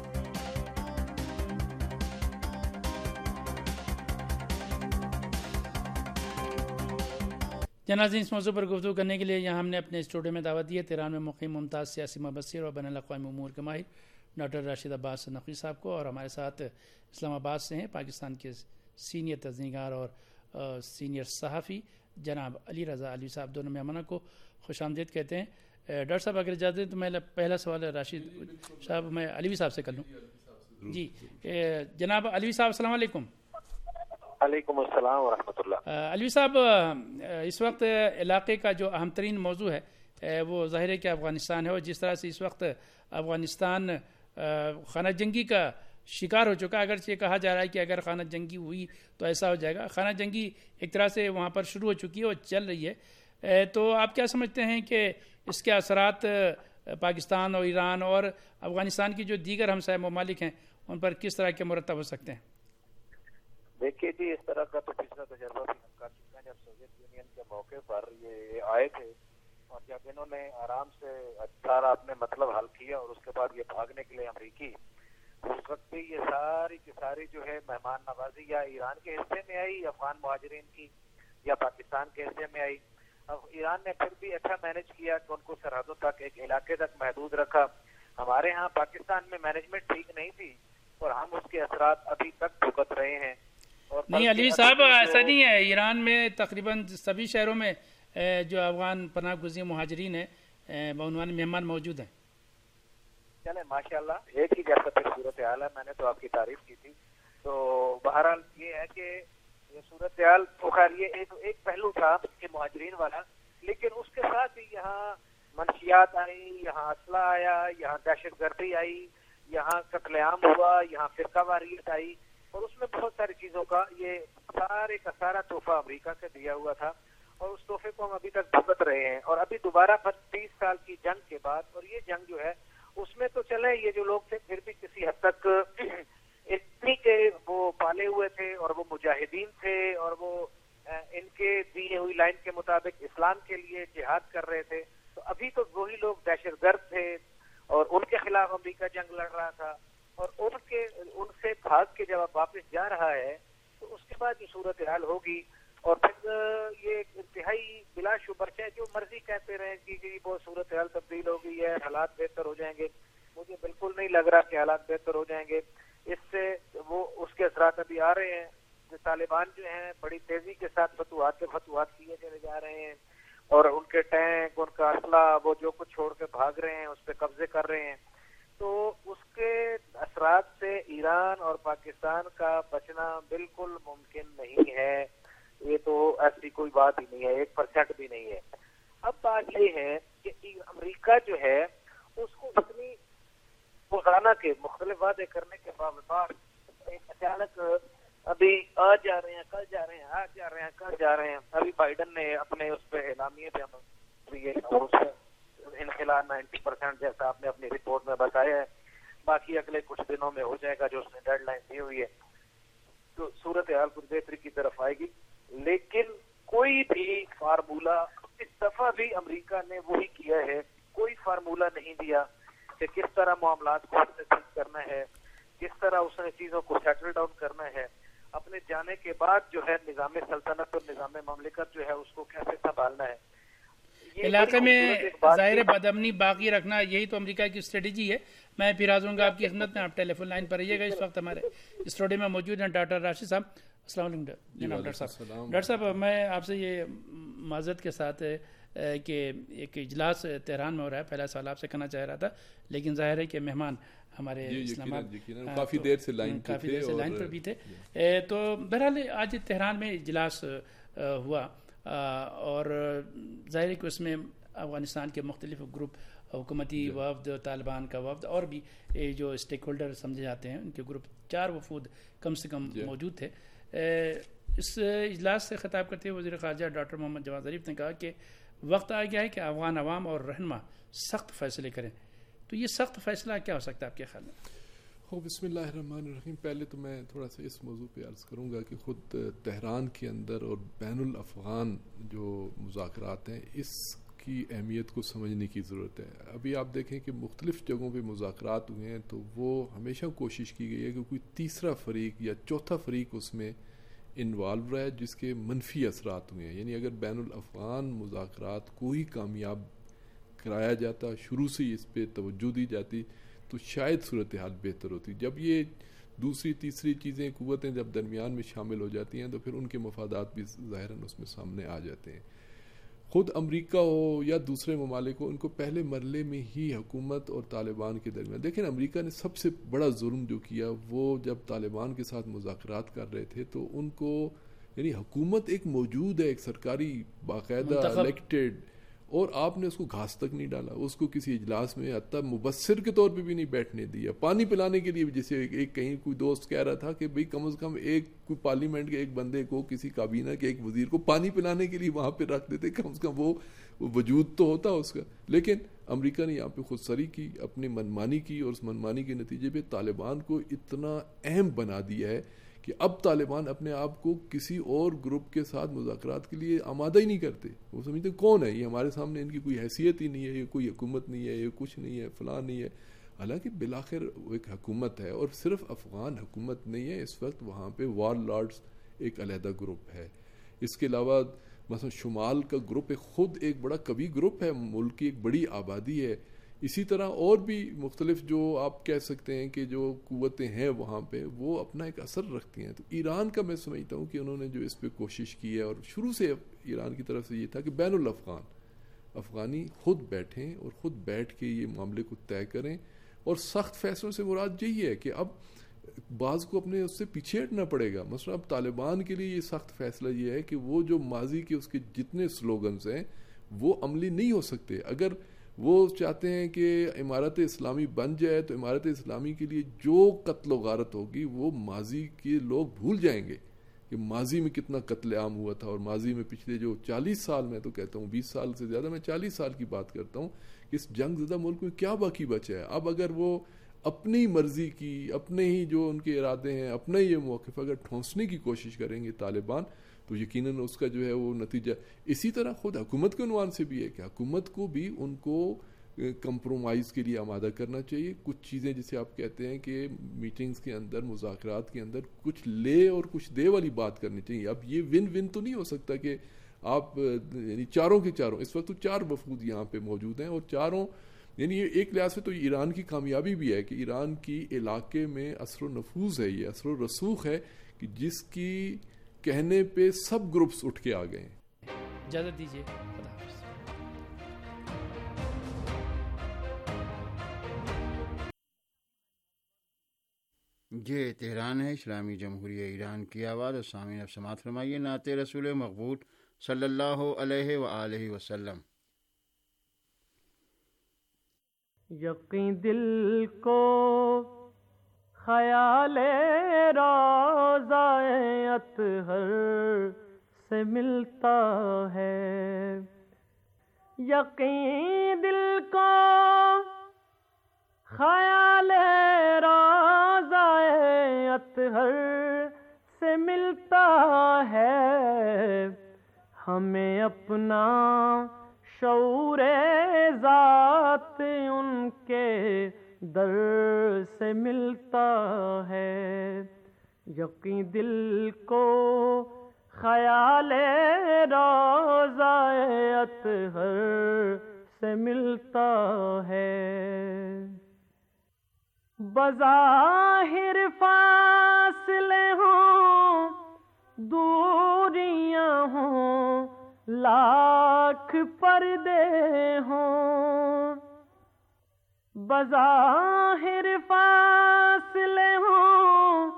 جنازین اس موضوع پر گفتگو کرنے کے لیے یہاں ہم نے اپنے اسٹوڈیو میں دعوت دی ہے تہران میں مقیم ممتاز سیاسی مبصر اور بین الاقوامی امور کے ماہر ڈاکٹر راشد عباس نقوی صاحب کو، اور ہمارے ساتھ اسلام آباد سے ہیں پاکستان کے سینئر تزئینیگار اور سینئر صحافی جناب علی رضا علوی صاحب۔ دونوں مہمانوں کو خوش آمدید کہتے ہیں۔ ڈاکٹر صاحب اگر اجازت دیں تو میں پہلا سوال راشد صاحب میں علوی صاحب سے کر لوں۔ جی جناب علوی صاحب السلام علیکم۔ وعلیکم السلام ورحمۃ اللہ۔ علوی صاحب اس وقت علاقے کا جو اہم ترین موضوع ہے وہ ظاہر ہے کہ افغانستان ہے، اور جس طرح سے اس وقت افغانستان خانہ جنگی کا شکار ہو چکا، اگرچہ کہا جا رہا ہے کہ اگر خانہ جنگی ہوئی تو ایسا ہو جائے گا، خانہ جنگی ایک طرح سے وہاں پر شروع ہو چکی ہے اور چل رہی ہے، تو آپ کیا سمجھتے ہیں کہ اس کے اثرات پاکستان اور ایران اور افغانستان کی جو دیگر ہمسائے ممالک ہیں ان پر کس طرح کے مرتب ہو سکتے ہیں؟ دیکھیے جی، اس طرح کا تو پچھلا تجربہ بھی ہم کر چکے ہیں جب سوویت یونین کے موقع پر یہ آئے تھے، اور جب انہوں نے آرام سے سارا اپنے مطلب حل کیا اور اس کے بعد یہ بھاگنے کے لیے امریکی، اس وقت بھی یہ ساری کی ساری جو ہے مہمان نوازی یا ایران کے حصے میں آئی، افغان مہاجرین کی، یا پاکستان کے حصے میں آئی۔ اب ایران نے پھر بھی اچھا مینج کیا کہ ان کو سرحدوں تک ایک علاقے تک محدود رکھا۔ ہمارے ہاں پاکستان میں مینجمنٹ ٹھیک نہیں تھی اور ہم اس کے اثرات ابھی تک بھگت رہے ہیں۔ نہیں علی صاحب ایسا نہیں ہے، ایران میں تقریباً سبھی شہروں میں جو افغان پناہ گزین مہاجرین ہیں بعنوان مہمان موجود ہیں۔ چلے ماشاء اللہ، ایک ہی جیسا پھر صورتحال ہے، میں نے تو آپ کی تعریف کی تھی۔ تو بہرحال یہ ہے کہ یہ صورتحال تو خیر یہ ایک ایک پہلو تھا کہ مہاجرین والا، لیکن اس کے ساتھ ہی یہاں منشیات آئی، یہاں اسلحہ آیا، یہاں دہشت گردی آئی، یہاں قتل عام ہوا، یہاں فرقہ واریت آئی، اور اس میں بہت ساری چیزوں کا یہ سارے کا سارا تحفہ امریکہ سے دیا ہوا تھا، اور اس تحفے کو ہم ابھی تک بھگت رہے ہیں۔ اور ابھی دوبارہ تیس سال کی جنگ کے بعد، اور یہ جنگ جو ہے اس میں تو چلے یہ جو لوگ تھے پھر بھی کسی حد تک اتنی کے وہ پالے ہوئے تھے اور وہ مجاہدین تھے اور وہ ان کے دی ہوئی لائن کے مطابق اسلام کے لیے جہاد کر رہے تھے، تو ابھی تو وہی لوگ دہشت گرد تھے اور ان کے خلاف امریکہ جنگ لڑ رہا تھا، اور ان کے ان سے بھاگ کے جب آپ واپس جا رہا ہے تو اس کے بعد جو صورتحال ہوگی، اور پھر یہ انتہائی بلا شبہ چاہے جو مرضی کہتے رہے کہ بہت صورتحال تبدیل ہو گئی ہے، حالات بہتر ہو جائیں گے، مجھے بالکل نہیں لگ رہا کہ حالات بہتر ہو جائیں گے۔ اس سے وہ اس کے اثرات ابھی آ رہے ہیں، جو طالبان جو ہیں بڑی تیزی کے ساتھ فتوحات کے فتوحات کیے چلے جا رہے ہیں، اور ان کے ٹینک، ان کا اسلحہ، وہ جو کچھ چھوڑ کے بھاگ رہے ہیں اس پہ قبضے کر رہے ہیں، تو اس کے اثرات سے ایران اور پاکستان کا بچنا بالکل ممکن نہیں ہے۔ یہ تو ایسی کوئی بات ہی نہیں ہے، ایک پرسنٹ بھی نہیں ہے۔ اب بات یہ ہے کہ امریکہ جو ہے اس کو اتنی روزانہ کے مختلف وعدے کرنے کے باوجود ایک اچانک ابھی آج جا رہے ہیں، کل جا رہے ہیں، آج جا رہے ہیں، کل جا رہے ہیں۔ ابھی بائیڈن نے اپنے اس پہ اعلامیے پہ انخلا نائنٹی پرسینٹ جیسا آپ نے اپنی رپورٹ میں بتایا ہے، باقی اگلے کچھ دنوں میں ہو جائے گا جو اس نے ڈیڈ لائن دی ہوئی ہے، تو صورتحال کچھ بہتری کی طرف آئے گی۔ لیکن کوئی بھی فارمولہ اس دفعہ بھی امریکہ نے وہی کیا ہے، کوئی فارمولہ نہیں دیا کہ کس طرح معاملات کو ٹھیک کرنا ہے، کس طرح اس نے چیزوں کو سیٹل ڈاؤن کرنا ہے، اپنے جانے کے بعد جو ہے نظام سلطنت اور نظام مملکت جو ہے اس کو کیسے سنبھالنا ہے۔ علاقے میں ظاہر بدامنی باقی رکھنا یہی تو امریکہ کی اسٹریٹجی ہے۔ میں پھر حاضر ہوں گا آپ کی خدمت میں، آپ ٹیلی فون لائن پر رہیے گا۔ اس وقت ہمارے اسٹوڈیو میں موجود ہیں ڈاکٹر راشد صاحب۔ السلام علیکم جناب ڈاکٹر صاحب۔ ڈاکٹر صاحب میں آپ سے یہ معذرت کے ساتھ کہ ایک اجلاس تہران میں ہو رہا ہے، پہلا سوال آپ سے کرنا چاہ رہا تھا، لیکن ظاہر ہے کہ مہمان ہمارے اسلام آباد کافی دیر سے لائن کافی دیر سے لائن پر بھی تھے، تو بہرحال آج تہران میں اجلاس ہوا اور ظاہر ہے کہ اس میں افغانستان کے مختلف گروپ حکومتی وفد، طالبان کا وفد اور بھی جو اسٹیک ہولڈر سمجھے جاتے ہیں ان کے گروپ، چار وفود کم سے کم موجود تھے. اس اجلاس سے خطاب کرتے ہوئے وزیر خارجہ ڈاکٹر محمد جواد ظریف نے کہا کہ وقت آ گیا ہے کہ افغان عوام اور رہنما سخت فیصلے کریں. تو یہ سخت فیصلہ کیا ہو سکتا ہے آپ کے خیال میں؟ ہو بسم اللہ الرحمن الرحیم. پہلے تو میں تھوڑا سا اس موضوع پہ عرض کروں گا کہ خود تہران کے اندر اور بین الافغان جو مذاکرات ہیں اس کی اہمیت کو سمجھنے کی ضرورت ہے. ابھی آپ دیکھیں کہ مختلف جگہوں پہ مذاکرات ہوئے ہیں تو وہ ہمیشہ کوشش کی گئی ہے کہ کوئی تیسرا فریق یا چوتھا فریق اس میں انوالو رہے جس کے منفی اثرات ہوئے ہیں. یعنی اگر بین الافغان مذاکرات کو ہی کامیاب کرایا جاتا، شروع سے ہی اس پہ توجہ دی جاتی تو شاید صورتحال بہتر ہوتی. جب یہ دوسری تیسری چیزیں قوتیں جب درمیان میں شامل ہو جاتی ہیں تو پھر ان کے مفادات بھی ظاہراً اس میں سامنے آ جاتے ہیں. خود امریکہ ہو یا دوسرے ممالک ہو، ان کو پہلے مرحلے میں ہی حکومت اور طالبان کے درمیان، دیکھیں امریکہ نے سب سے بڑا ظلم جو کیا وہ جب طالبان کے ساتھ مذاکرات کر رہے تھے تو ان کو، یعنی حکومت ایک موجود ہے، ایک سرکاری باقاعدہ الیکٹڈ، اور آپ نے اس کو گھاس تک نہیں ڈالا، اس کو کسی اجلاس میں حتیٰ مبصر کے طور پہ بھی نہیں بیٹھنے دیا. پانی پلانے کے لیے بھی، جیسے ایک کہیں کوئی دوست کہہ رہا تھا کہ بھئی کم از کم ایک کوئی پارلیمنٹ کے ایک بندے کو، کسی کابینہ کے ایک وزیر کو پانی پلانے کے لیے وہاں پہ رکھ دیتے، کم از کم وہ وجود تو ہوتا اس کا. لیکن امریکہ نے یہاں پہ خود سری کی، اپنی منمانی کی، اور اس منمانی کے نتیجے پہ طالبان کو اتنا اہم بنا دیا ہے کہ اب طالبان اپنے آپ کو کسی اور گروپ کے ساتھ مذاکرات کے لیے آمادہ ہی نہیں کرتے. وہ سمجھتے کون ہے یہ، ہمارے سامنے ان کی کوئی حیثیت ہی نہیں ہے، یہ کوئی حکومت نہیں ہے، یہ کچھ نہیں ہے، فلاں نہیں ہے. حالانکہ بالآخر وہ ایک حکومت ہے، اور صرف افغان حکومت نہیں ہے، اس وقت وہاں پہ وار لارڈز ایک علیحدہ گروپ ہے. اس کے علاوہ مثلا شمال کا گروپ خود ایک بڑا قوی گروپ ہے، ملک کی ایک بڑی آبادی ہے. اسی طرح اور بھی مختلف جو آپ کہہ سکتے ہیں کہ جو قوتیں ہیں وہاں پہ وہ اپنا ایک اثر رکھتی ہیں. تو ایران کا میں سمجھتا ہوں کہ انہوں نے جو اس پہ کوشش کی ہے، اور شروع سے ایران کی طرف سے یہ تھا کہ بین الافغان افغانی خود بیٹھیں اور خود بیٹھ کے یہ معاملے کو طے کریں. اور سخت فیصلوں سے مراد یہی ہے کہ اب بعض کو اپنے اس سے پیچھے ہٹنا پڑے گا. مثلا اب طالبان کے لیے یہ سخت فیصلہ یہ ہے کہ وہ جو ماضی کے اس کے جتنے سلوگنز ہیں وہ عملی نہیں ہو سکتے. اگر وہ چاہتے ہیں کہ امارت اسلامی بن جائے تو امارت اسلامی کے لیے جو قتل و غارت ہوگی وہ ماضی کے لوگ بھول جائیں گے کہ ماضی میں کتنا قتل عام ہوا تھا. اور ماضی میں پچھلے جو چالیس سال، میں تو کہتا ہوں بیس سال سے زیادہ، میں چالیس سال کی بات کرتا ہوں، کہ اس جنگ زدہ ملک میں کیا باقی بچا ہے. اب اگر وہ اپنی مرضی کی، اپنے ہی جو ان کے ارادے ہیں، اپنا یہ موقف اگر ٹھونسنے کی کوشش کریں گے طالبان تو یقیناً اس کا جو ہے وہ نتیجہ. اسی طرح خود حکومت کے عنوان سے بھی ہے کہ حکومت کو بھی ان کو کمپرومائز کے لیے آمادہ کرنا چاہیے. کچھ چیزیں جسے آپ کہتے ہیں کہ میٹنگز کے اندر، مذاکرات کے اندر کچھ لے اور کچھ دے والی بات کرنی چاہیے. اب یہ ون ون تو نہیں ہو سکتا کہ آپ یعنی چاروں کے چاروں، اس وقت تو چار وفود یہاں پہ موجود ہیں، اور چاروں یعنی ایک لحاظ سے تو ایران کی کامیابی بھی ہے کہ ایران کی علاقے میں اثر و نفوذ ہے، یہ اثر و رسوخ ہے کہ جس کی کہنے پہ سب گروپس اٹھ کے آ گئے ہیں. اجازت دیجیے. یہ تہران ہے، اسلامی جمہوریہ ایران کی آواز. اور سامعین اب سماعت فرمائیے نعت رسول مقبول صلی اللہ علیہ وآلہ وسلم. یقین دل کو خیال روضہ اطہر سے ملتا ہے، یقین دل کو خیال روضہ اطہر سے ملتا ہے، ہمیں اپنا شعور ذات ان کے در سے ملتا ہے، یقین دل کو خیال روضہ اطہر سے ملتا ہے. بظاہر فاصلے ہوں، دوریاں ہوں، لاکھ پردے ہوں، بظاہر فاصلے ہوں،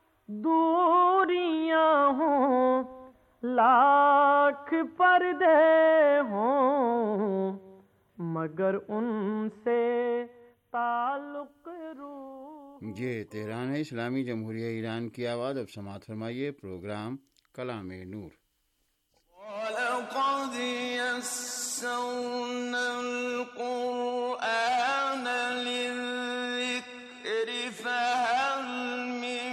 دوریاں ہوں، لاکھ پردے ہوں، مگر ان سے تعلق روح. یہ تہران ہے، اسلامی جمہوریہ ایران کی آواز. اب سماعت فرمائیے پروگرام کلام نور. وَلَقَدْ يَسَّرْنَا الْقُرْآنَ لِلذِّكْرِ فَهَلْ مِن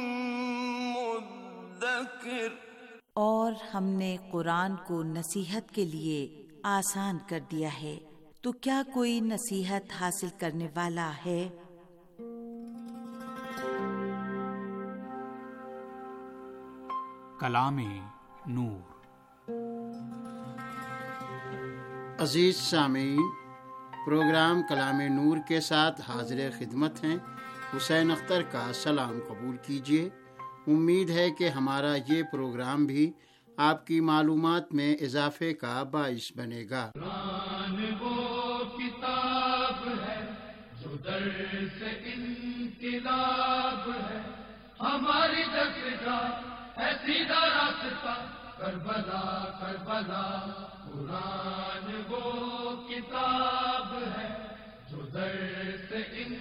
مُّدَّكِرٍ. اور ہم نے قرآن کو نصیحت کے لیے آسان کر دیا ہے، تو کیا کوئی نصیحت حاصل کرنے والا ہے؟ کلام نور. عزیز سامعین، پروگرام کلام نور کے ساتھ حاضر خدمت ہیں. حسین اختر کا سلام قبول کیجیے. امید ہے کہ ہمارا یہ پروگرام بھی آپ کی معلومات میں اضافے کا باعث بنے گا. قرآن وہ کتاب ہے جو درس انقلاب ہے، ہماری دستگاہ ہے سیدھا راستہ کربلا کربلا. قرآن وہ کتاب ہے جو درس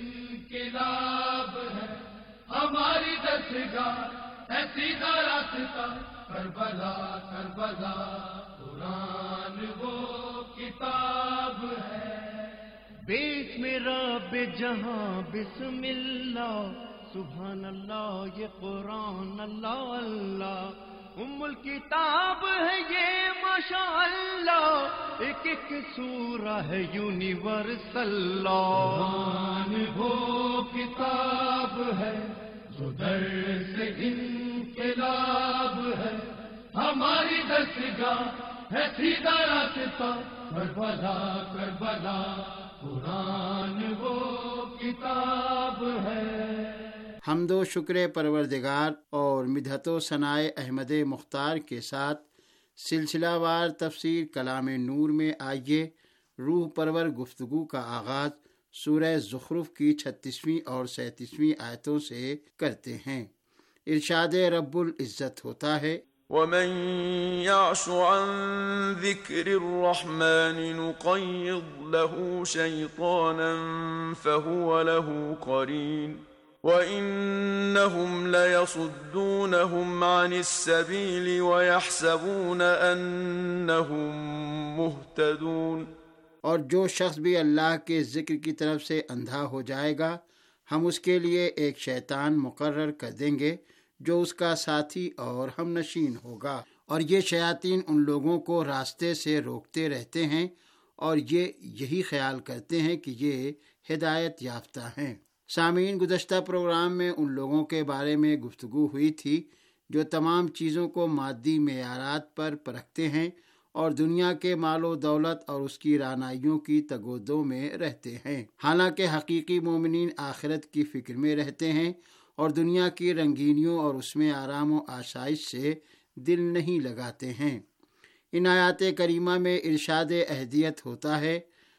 انقلاب ہے، ہماری دستگاہ ہے سیدھا راستہ کربلا کربلا. قرآن وہ کتاب ہے. بسم رب جہاں بسم اللہ سبحان اللہ، یہ قرآن اللہ اللہ ام الکتاب ہے یہ ماشاء اللہ، ایک ایک سورہ ہے یونیورسل. قرآن وہ کتاب ہے جو درس انقلاب ہے، ہماری دستگاہ ہے سیدھا راستہ کربلا کربلا. قرآن وہ کتاب ہے. حمد و شکر پروردگار اور مدحت و ثناء احمد مختار کے ساتھ سلسلہ وار تفسیر کلام نور میں آئیے روح پرور گفتگو کا آغاز سورہ زخرف کی چھتیسویں اور سینتیسویں آیتوں سے کرتے ہیں. ارشاد رب العزت ہوتا ہے: وَمَن يَعْشُ عَن ذِكْرِ الرَّحْمَنِ نُقَيِّضْ لَهُ شَيْطَانًا فَهُوَ لَهُ قَرِينٌ وَإِنَّهُمْ لَيَصُدُّونَهُمْ عَنِ السَّبِيلِ وَيَحْسَبُونَ أَنَّهُمْ مُهْتَدُونَ. اور جو شخص بھی اللہ کے ذکر کی طرف سے اندھا ہو جائے گا، ہم اس کے لیے ایک شیطان مقرر کر دیں گے جو اس کا ساتھی اور ہم نشین ہوگا. اور یہ شیاطین ان لوگوں کو راستے سے روکتے رہتے ہیں اور یہ یہی خیال کرتے ہیں کہ یہ ہدایت یافتہ ہیں. سامعین، گزشتہ پروگرام میں ان لوگوں کے بارے میں گفتگو ہوئی تھی جو تمام چیزوں کو مادی معیارات پر پرکھتے ہیں اور دنیا کے مال و دولت اور اس کی رعنائیوں کی تگودوں میں رہتے ہیں، حالانکہ حقیقی مومنین آخرت کی فکر میں رہتے ہیں اور دنیا کی رنگینیوں اور اس میں آرام و آسائش سے دل نہیں لگاتے ہیں. ان آیات کریمہ میں ارشاد اہدیت ہوتا ہے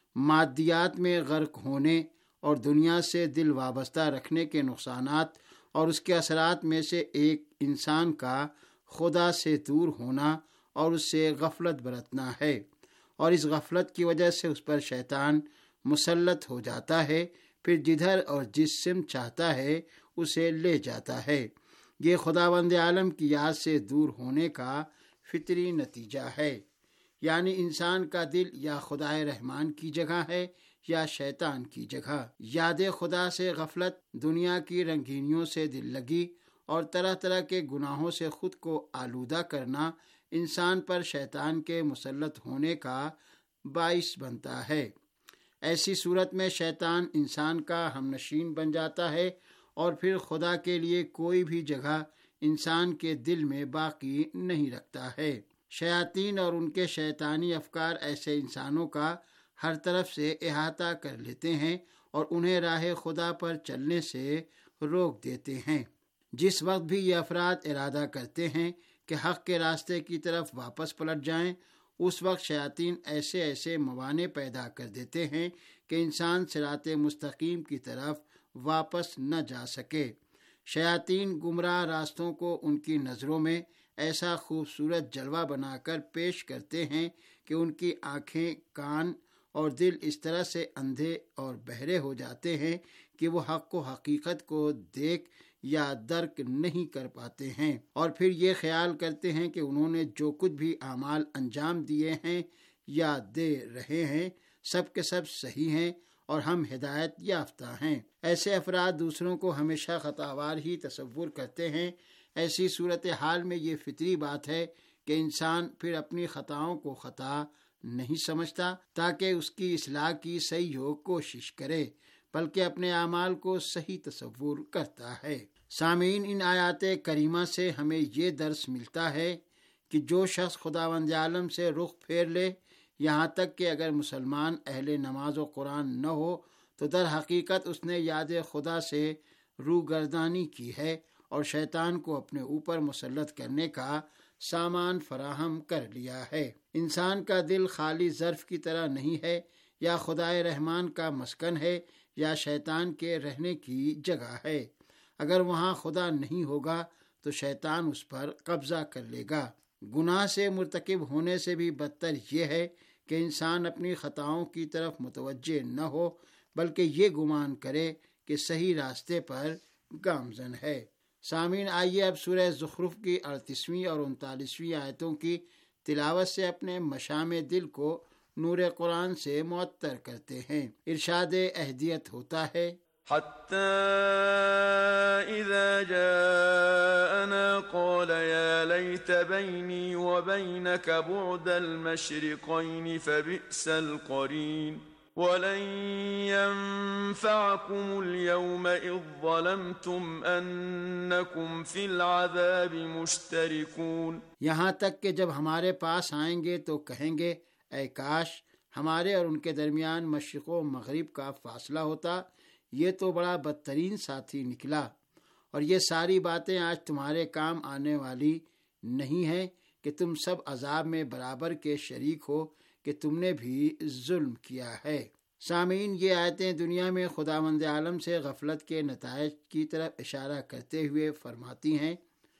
مادیات میں غرق ہونے اور دنیا سے دل وابستہ رکھنے کے نقصانات اور اس کے اثرات میں سے ایک انسان کا خدا سے دور ہونا اور اس سے غفلت برتنا ہے، اور اس غفلت کی وجہ سے اس پر شیطان مسلط ہو جاتا ہے، پھر جدھر اور جس سمت چاہتا ہے اسے لے جاتا ہے. یہ خداوند عالم کی یاد سے دور ہونے کا فطری نتیجہ ہے. یعنی انسان کا دل یا خدائے رحمان کی جگہ ہے یا شیطان کی جگہ. یاد خدا سے غفلت، دنیا کی رنگینیوں سے دل لگی اور طرح طرح کے گناہوں سے خود کو آلودہ کرنا انسان پر شیطان کے مسلط ہونے کا باعث بنتا ہے. ایسی صورت میں شیطان انسان کا ہم نشین بن جاتا ہے اور پھر خدا کے لیے کوئی بھی جگہ انسان کے دل میں باقی نہیں رکھتا ہے. شیاطین اور ان کے شیطانی افکار ایسے انسانوں کا ہر طرف سے احاطہ کر لیتے ہیں اور انہیں راہ خدا پر چلنے سے روک دیتے ہیں. جس وقت بھی یہ افراد ارادہ کرتے ہیں کہ حق کے راستے کی طرف واپس پلٹ جائیں، اس وقت شیاطین ایسے ایسے موانع پیدا کر دیتے ہیں کہ انسان صراط مستقیم کی طرف واپس نہ جا سکے. شیاطین گمراہ راستوں کو ان کی نظروں میں ایسا خوبصورت جلوہ بنا کر پیش کرتے ہیں کہ ان کی آنکھیں، کان اور دل اس طرح سے اندھے اور بہرے ہو جاتے ہیں کہ وہ حق و حقیقت کو دیکھ یا درک نہیں کر پاتے ہیں، اور پھر یہ خیال کرتے ہیں کہ انہوں نے جو کچھ بھی اعمال انجام دیے ہیں یا دے رہے ہیں سب کے سب صحیح ہیں اور ہم ہدایت یافتہ ہیں۔ ایسے افراد دوسروں کو ہمیشہ خطاوار ہی تصور کرتے ہیں۔ ایسی صورتحال میں یہ فطری بات ہے کہ انسان پھر اپنی خطاؤں کو خطا نہیں سمجھتا تاکہ اس کی اصلاح کی صحیح ہو کوشش کرے، بلکہ اپنے اعمال کو صحیح تصور کرتا ہے۔ سامعین، ان آیات کریمہ سے ہمیں یہ درس ملتا ہے کہ جو شخص خداوند عالم سے رخ پھیر لے، یہاں تک کہ اگر مسلمان اہل نماز و قرآن نہ ہو تو در حقیقت اس نے یاد خدا سے روگردانی کی ہے اور شیطان کو اپنے اوپر مسلط کرنے کا سامان فراہم کر لیا ہے۔ انسان کا دل خالی ظرف کی طرح نہیں ہے، یا خدائے رحمان کا مسکن ہے یا شیطان کے رہنے کی جگہ ہے۔ اگر وہاں خدا نہیں ہوگا تو شیطان اس پر قبضہ کر لے گا۔ گناہ سے مرتکب ہونے سے بھی بدتر یہ ہے کہ انسان اپنی خطاؤں کی طرف متوجہ نہ ہو، بلکہ یہ گمان کرے کہ صحیح راستے پر گامزن ہے۔ سامعین، آئیے اب سورہ زخرف کی اڑتیسویں اور انتالیسویں آیتوں کی تلاوت سے اپنے مشام دل کو نور قرآن سے معطر کرتے ہیں۔ ارشاد اہدیت ہوتا ہے، حتى إذا جاءنا قال يا ليت بيني وبينك بعد المشرقين فبئس القرين ولن ينفعكم اليوم إذ ظلمتم أنكم في العذاب مشتركون۔ یہاں تک کہ جب ہمارے پاس آئیں گے تو کہیں گے، اے کاش ہمارے اور ان کے درمیان مشرق و مغرب کا فاصلہ ہوتا، یہ تو بڑا بدترین ساتھی نکلا۔ اور یہ ساری باتیں آج تمہارے کام آنے والی نہیں ہیں کہ تم سب عذاب میں برابر کے شریک ہو کہ تم نے بھی ظلم کیا ہے۔ سامعین، یہ آیتیں دنیا میں خداوند عالم سے غفلت کے نتائج کی طرف اشارہ کرتے ہوئے فرماتی ہیں۔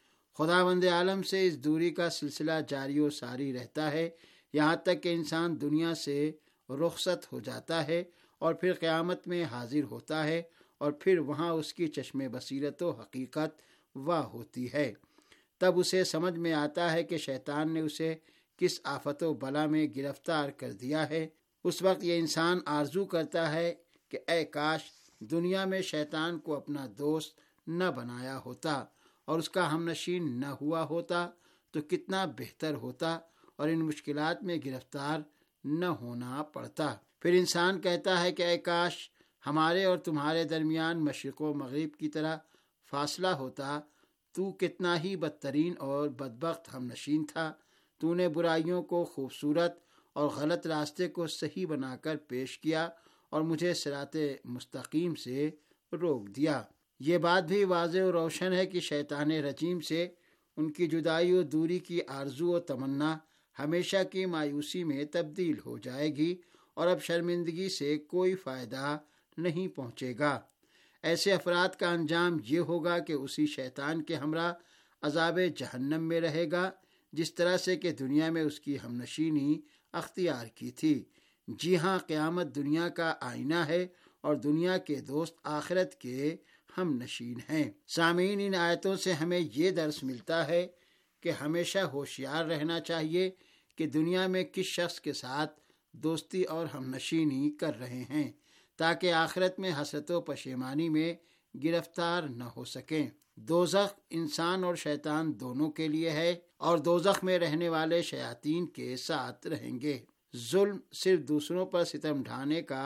خداوند عالم سے اس دوری کا سلسلہ جاری و ساری رہتا ہے یہاں تک کہ انسان دنیا سے رخصت ہو جاتا ہے اور پھر قیامت میں حاضر ہوتا ہے، اور پھر وہاں اس کی چشم بصیرت و حقیقت واہ ہوتی ہے۔ تب اسے سمجھ میں آتا ہے کہ شیطان نے اسے کس آفت و بلا میں گرفتار کر دیا ہے۔ اس وقت یہ انسان آرزو کرتا ہے کہ اے کاش دنیا میں شیطان کو اپنا دوست نہ بنایا ہوتا اور اس کا ہمنشین نہ ہوا ہوتا تو کتنا بہتر ہوتا اور ان مشکلات میں گرفتار نہ ہونا پڑتا۔ پھر انسان کہتا ہے کہ اے کاش ہمارے اور تمہارے درمیان مشرق و مغرب کی طرح فاصلہ ہوتا، تو کتنا ہی بدترین اور بدبخت ہم نشین تھا۔ تو نے برائیوں کو خوبصورت اور غلط راستے کو صحیح بنا کر پیش کیا اور مجھے صراط مستقیم سے روک دیا۔ یہ بات بھی واضح و روشن ہے کہ شیطان رجیم سے ان کی جدائی و دوری کی آرزو و تمنا ہمیشہ کی مایوسی میں تبدیل ہو جائے گی اور اب شرمندگی سے کوئی فائدہ نہیں پہنچے گا۔ ایسے افراد کا انجام یہ ہوگا کہ اسی شیطان کے ہمراہ عذاب جہنم میں رہے گا، جس طرح سے کہ دنیا میں اس کی ہمنشینی اختیار کی تھی۔ جی ہاں، قیامت دنیا کا آئینہ ہے اور دنیا کے دوست آخرت کے ہم نشین ہیں۔ سامعین، ان آیتوں سے ہمیں یہ درس ملتا ہے کہ ہمیشہ ہوشیار رہنا چاہیے کہ دنیا میں کس شخص کے ساتھ دوستی اور ہم نشینی کر رہے ہیں، تاکہ آخرت میں حسرت و پشیمانی میں گرفتار نہ ہو سکیں۔ دوزخ انسان اور شیطان دونوں کے لیے ہے اور دوزخ میں رہنے والے شیاطین کے ساتھ رہیں گے۔ ظلم صرف دوسروں پر ستم ڈھانے کا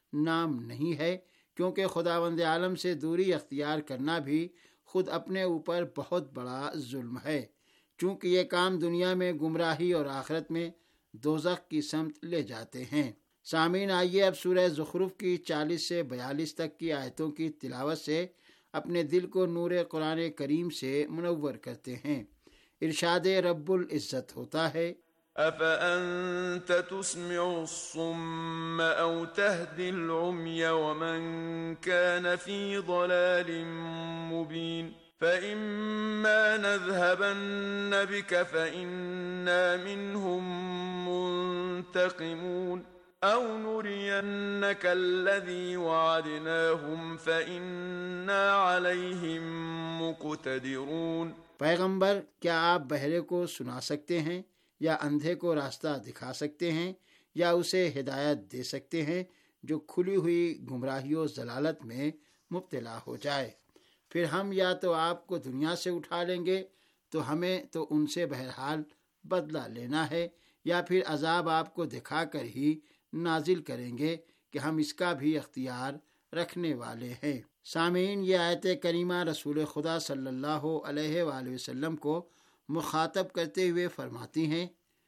نام نہیں ہے، کیونکہ خداوند عالم سے دوری اختیار کرنا بھی خود اپنے اوپر بہت بڑا ظلم ہے، چونکہ یہ کام دنیا میں گمراہی اور آخرت میں دوزخ کی سمت لے جاتے ہیں۔ سامعین، آئیے اب سورہ زخرف کی چالیس سے بیالیس تک کی آیتوں کی تلاوت سے اپنے دل کو نور قرآن کریم سے منور کرتے ہیں۔ ارشاد رب العزت ہوتا ہے، أفأنت تسمع الصم أو تهدي العمي ومن كان في ضلال مبين فإما نذهبن بك فإنا منهم منتقمون أو نرينك الذي وعدناهم فإنا عليهم مقتدرون۔ پیغمبر، کیا آپ بہرے کو سنا سکتے ہیں یا اندھے کو راستہ دکھا سکتے ہیں یا اسے ہدایت دے سکتے ہیں جو کھلی ہوئی گمراہی و ضلالت میں مبتلا ہو جائے؟ پھر ہم یا تو آپ کو دنیا سے اٹھا لیں گے تو ہمیں تو ان سے بہرحال بدلہ لینا ہے، یا پھر عذاب آپ کو دکھا کر ہی نازل کریں گے کہ ہم اس کا بھی اختیار رکھنے والے ہیں۔ سامعین، یہ آیت کریمہ رسول خدا صلی اللہ علیہ وآلہ وسلم کو مخاطب کرتے ہوئے فرماتی ہیں،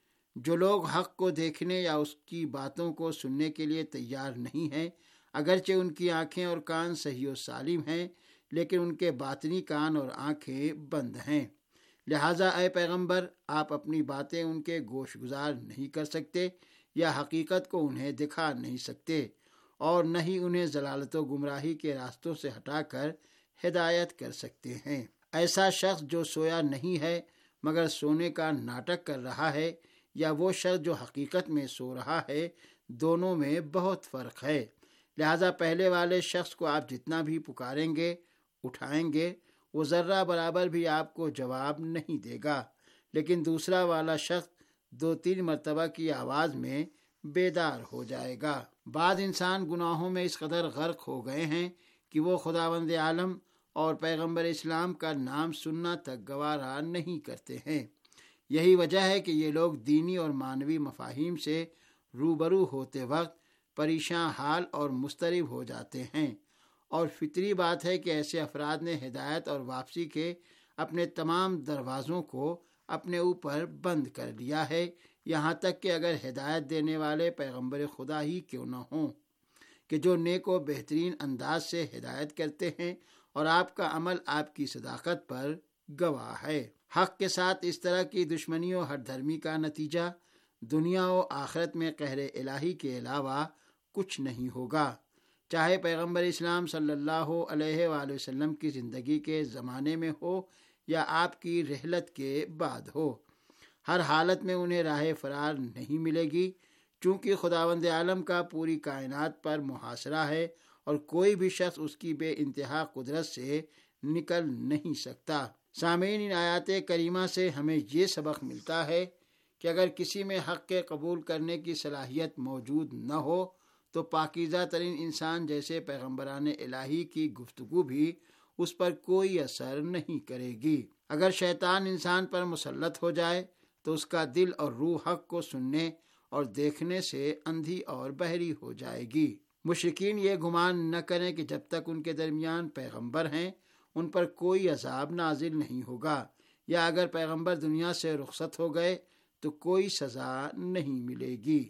جو لوگ حق کو دیکھنے یا اس کی باتوں کو سننے کے لیے تیار نہیں ہیں، اگرچہ ان کی آنکھیں اور کان صحیح و سالم ہیں، لیکن ان کے باطنی کان اور آنکھیں بند ہیں۔ لہٰذا اے پیغمبر، آپ اپنی باتیں ان کے گوش گزار نہیں کر سکتے یا حقیقت کو انہیں دکھا نہیں سکتے، اور نہ ہی انہیں ضلالت و گمراہی کے راستوں سے ہٹا کر ہدایت کر سکتے ہیں۔ ایسا شخص جو سویا نہیں ہے مگر سونے کا ناٹک کر رہا ہے، یا وہ شخص جو حقیقت میں سو رہا ہے، دونوں میں بہت فرق ہے۔ لہٰذا پہلے والے شخص کو آپ جتنا بھی پکاریں گے، اٹھائیں گے، وہ ذرہ برابر بھی آپ کو جواب نہیں دے گا، لیکن دوسرا والا شخص دو تین مرتبہ کی آواز میں بیدار ہو جائے گا۔ بعض انسان گناہوں میں اس قدر غرق ہو گئے ہیں کہ وہ خداوند عالم اور پیغمبر اسلام کا نام سننا تک گوارا نہیں کرتے ہیں۔ یہی وجہ ہے کہ یہ لوگ دینی اور معنوی مفاہیم سے روبرو ہوتے وقت پریشان حال اور مضطرب ہو جاتے ہیں، اور فطری بات ہے کہ ایسے افراد نے ہدایت اور واپسی کے اپنے تمام دروازوں کو اپنے اوپر بند کر لیا ہے، یہاں تک کہ اگر ہدایت دینے والے پیغمبر خدا ہی کیوں نہ ہوں، کہ جو نیک و بہترین انداز سے ہدایت کرتے ہیں، اور آپ کا عمل آپ کی صداقت پر گواہ ہے۔ حق کے ساتھ اس طرح کی دشمنی و ہر دھرمی کا نتیجہ دنیا و آخرت میں قہر الہی کے علاوہ کچھ نہیں ہوگا، چاہے پیغمبر اسلام صلی اللہ علیہ وآلہ وسلم کی زندگی کے زمانے میں ہو یا آپ کی رحلت کے بعد ہو۔ ہر حالت میں انہیں راہ فرار نہیں ملے گی، چونکہ خداوند عالم کا پوری کائنات پر محاصرہ ہے اور کوئی بھی شخص اس کی بے انتہا قدرت سے نکل نہیں سکتا۔ سامعین، ان آیات کریمہ سے ہمیں یہ سبق ملتا ہے کہ اگر کسی میں حق کے قبول کرنے کی صلاحیت موجود نہ ہو تو پاکیزہ ترین انسان جیسے پیغمبران الہی کی گفتگو بھی اس پر کوئی اثر نہیں کرے گی۔ اگر شیطان انسان پر مسلط ہو جائے تو اس کا دل اور روح حق کو سننے اور دیکھنے سے اندھی اور بہری ہو جائے گی۔ مشرکین یہ گمان نہ کریں کہ جب تک ان کے درمیان پیغمبر ہیں ان پر کوئی عذاب نازل نہیں ہوگا، یا اگر پیغمبر دنیا سے رخصت ہو گئے تو کوئی سزا نہیں ملے گی۔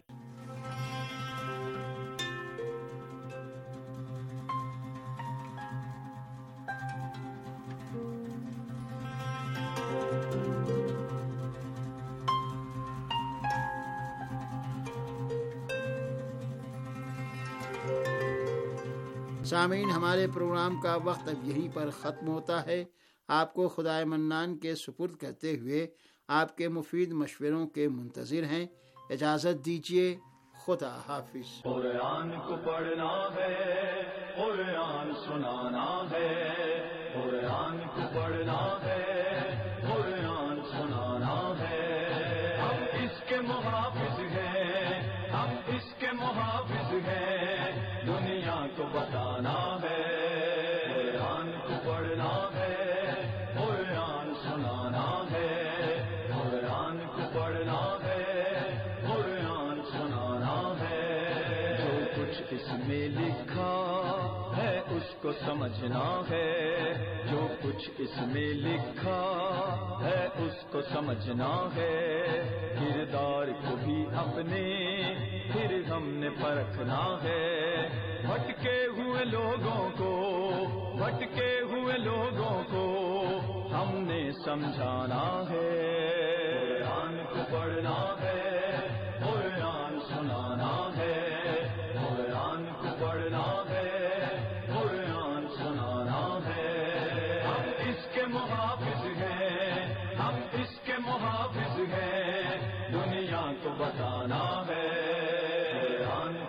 سامعین، ہمارے پروگرام کا وقت اب یہیں پر ختم ہوتا ہے۔ آپ کو خدائے منان کے سپرد کرتے ہوئے آپ کے مفید مشوروں کے منتظر ہیں۔ اجازت دیجیے، خدا حافظ۔ قرآن کو پڑھنا ہے، قرآن سنانا ہے، قرآن کو پڑھنا ہے، قرآن سنانا ہے۔ ہم اس کے محافظ ہیں، ہم اس کے محافظ ہیں، دنیا کو بتانا ہے۔ قرآن کو پڑھنا ہے، قرآن سنانا ہے، قرآن کو پڑھنا ہے، قرآن سنانا ہے۔ جو کچھ اس میں لکھا ہے اس کو سمجھنا ہے، جو کچھ اس میں لکھا ہے اس کو سمجھنا ہے۔ کردار کو بھی اپنے پھر ہم نے پرکھنا ہے۔ بھٹکے ہوئے لوگوں کو بھٹکے ہوئے لوگوں کو ہم نے سمجھانا ہے۔ قرآن کو پڑھنا ہے، قرآن سنانا ہے، قرآن کو پڑھنا ہے، قرآن سنانا ہے۔ ہم اس کے محافظ ہیں، ہم اس کے محافظ ہیں، دنیا کو بتانا ہے۔ قرآن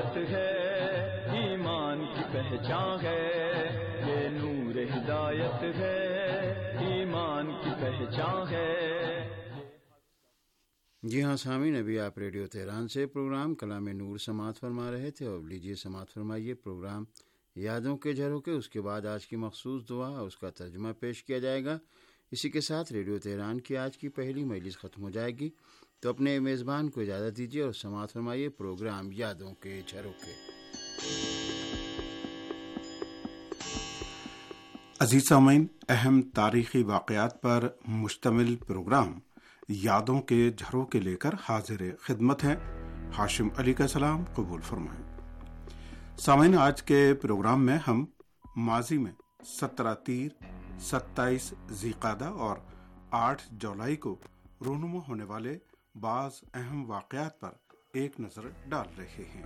ہدایت ہے، ایمان کی پہچان ہے، یہ نور ہدایت ہے، ایمان کی پہچان ہے۔ جی ہاں سامعین، ابھی آپ ریڈیو تہران سے پروگرام کلام نور سماعت فرما رہے تھے، اور لیجیے سماعت فرمائیے پروگرام یادوں کے جھروکے۔ اس کے بعد آج کی مخصوص دعا، اس کا ترجمہ پیش کیا جائے گا۔ اسی کے ساتھ ریڈیو تہران کی آج کی پہلی مجلس ختم ہو جائے گی۔ تو اپنے میزبان کو اجازت دیجیے اور سماعت فرمائیے پروگرام یادوں کے جھروکے۔ عزیز سامعین، اہم تاریخی واقعات پر مشتمل پروگرام یادوں کے جھروکے لے کر حاضر خدمت ہیں۔ ہاشم علی کا سلام قبول فرمائیں۔ سامعین، آج کے پروگرام میں ہم ماضی میں سترہ تیر، ستائیس ذیقعدہ اور آٹھ جولائی کو رونما ہونے والے بعض اہم واقعات پر ایک نظر ڈال رہے ہیں۔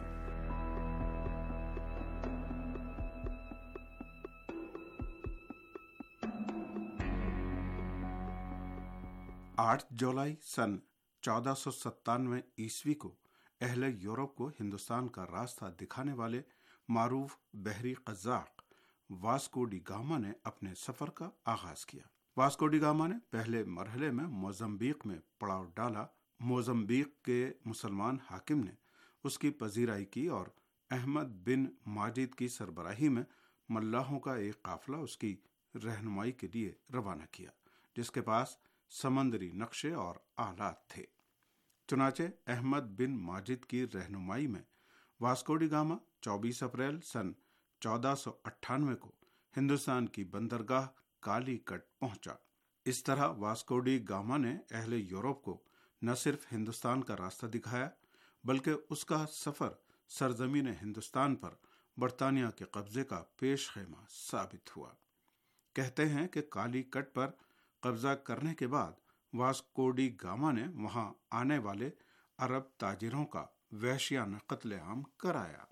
آٹھ جولائی سن چودہ سو ستانوے عیسوی کو اہل یورپ کو ہندوستان کا راستہ دکھانے والے معروف بحری قزاق واسکو ڈی گاما نے اپنے سفر کا آغاز کیا۔ واسکو ڈی گاما نے پہلے مرحلے میں موزمبیق میں پڑاؤ ڈالا۔ موزمبیق کے مسلمان حاکم نے اس کی پذیرائی کی اور احمد بن ماجد کی سربراہی میں ملاحوں کا ایک قافلہ اس کی رہنمائی کے لیے روانہ کیا، جس کے پاس سمندری نقشے اور آلات تھے۔ چنانچہ احمد بن ماجد کی رہنمائی میں واسکو ڈی گاما چوبیس اپریل سن چودہ سو اٹھانوے کو ہندوستان کی بندرگاہ کالی کٹ پہنچا۔ اس طرح واسکو ڈی گاما نے اہل یورپ کو نہ صرف ہندوستان کا راستہ دکھایا، بلکہ اس کا سفر سرزمین ہندوستان پر برطانیہ کے قبضے کا پیش خیمہ ثابت ہوا۔ کہتے ہیں کہ کالی کٹ پر قبضہ کرنے کے بعد واسکو ڈی گاما نے وہاں آنے والے عرب تاجروں کا وحشیانہ قتل عام کرایا۔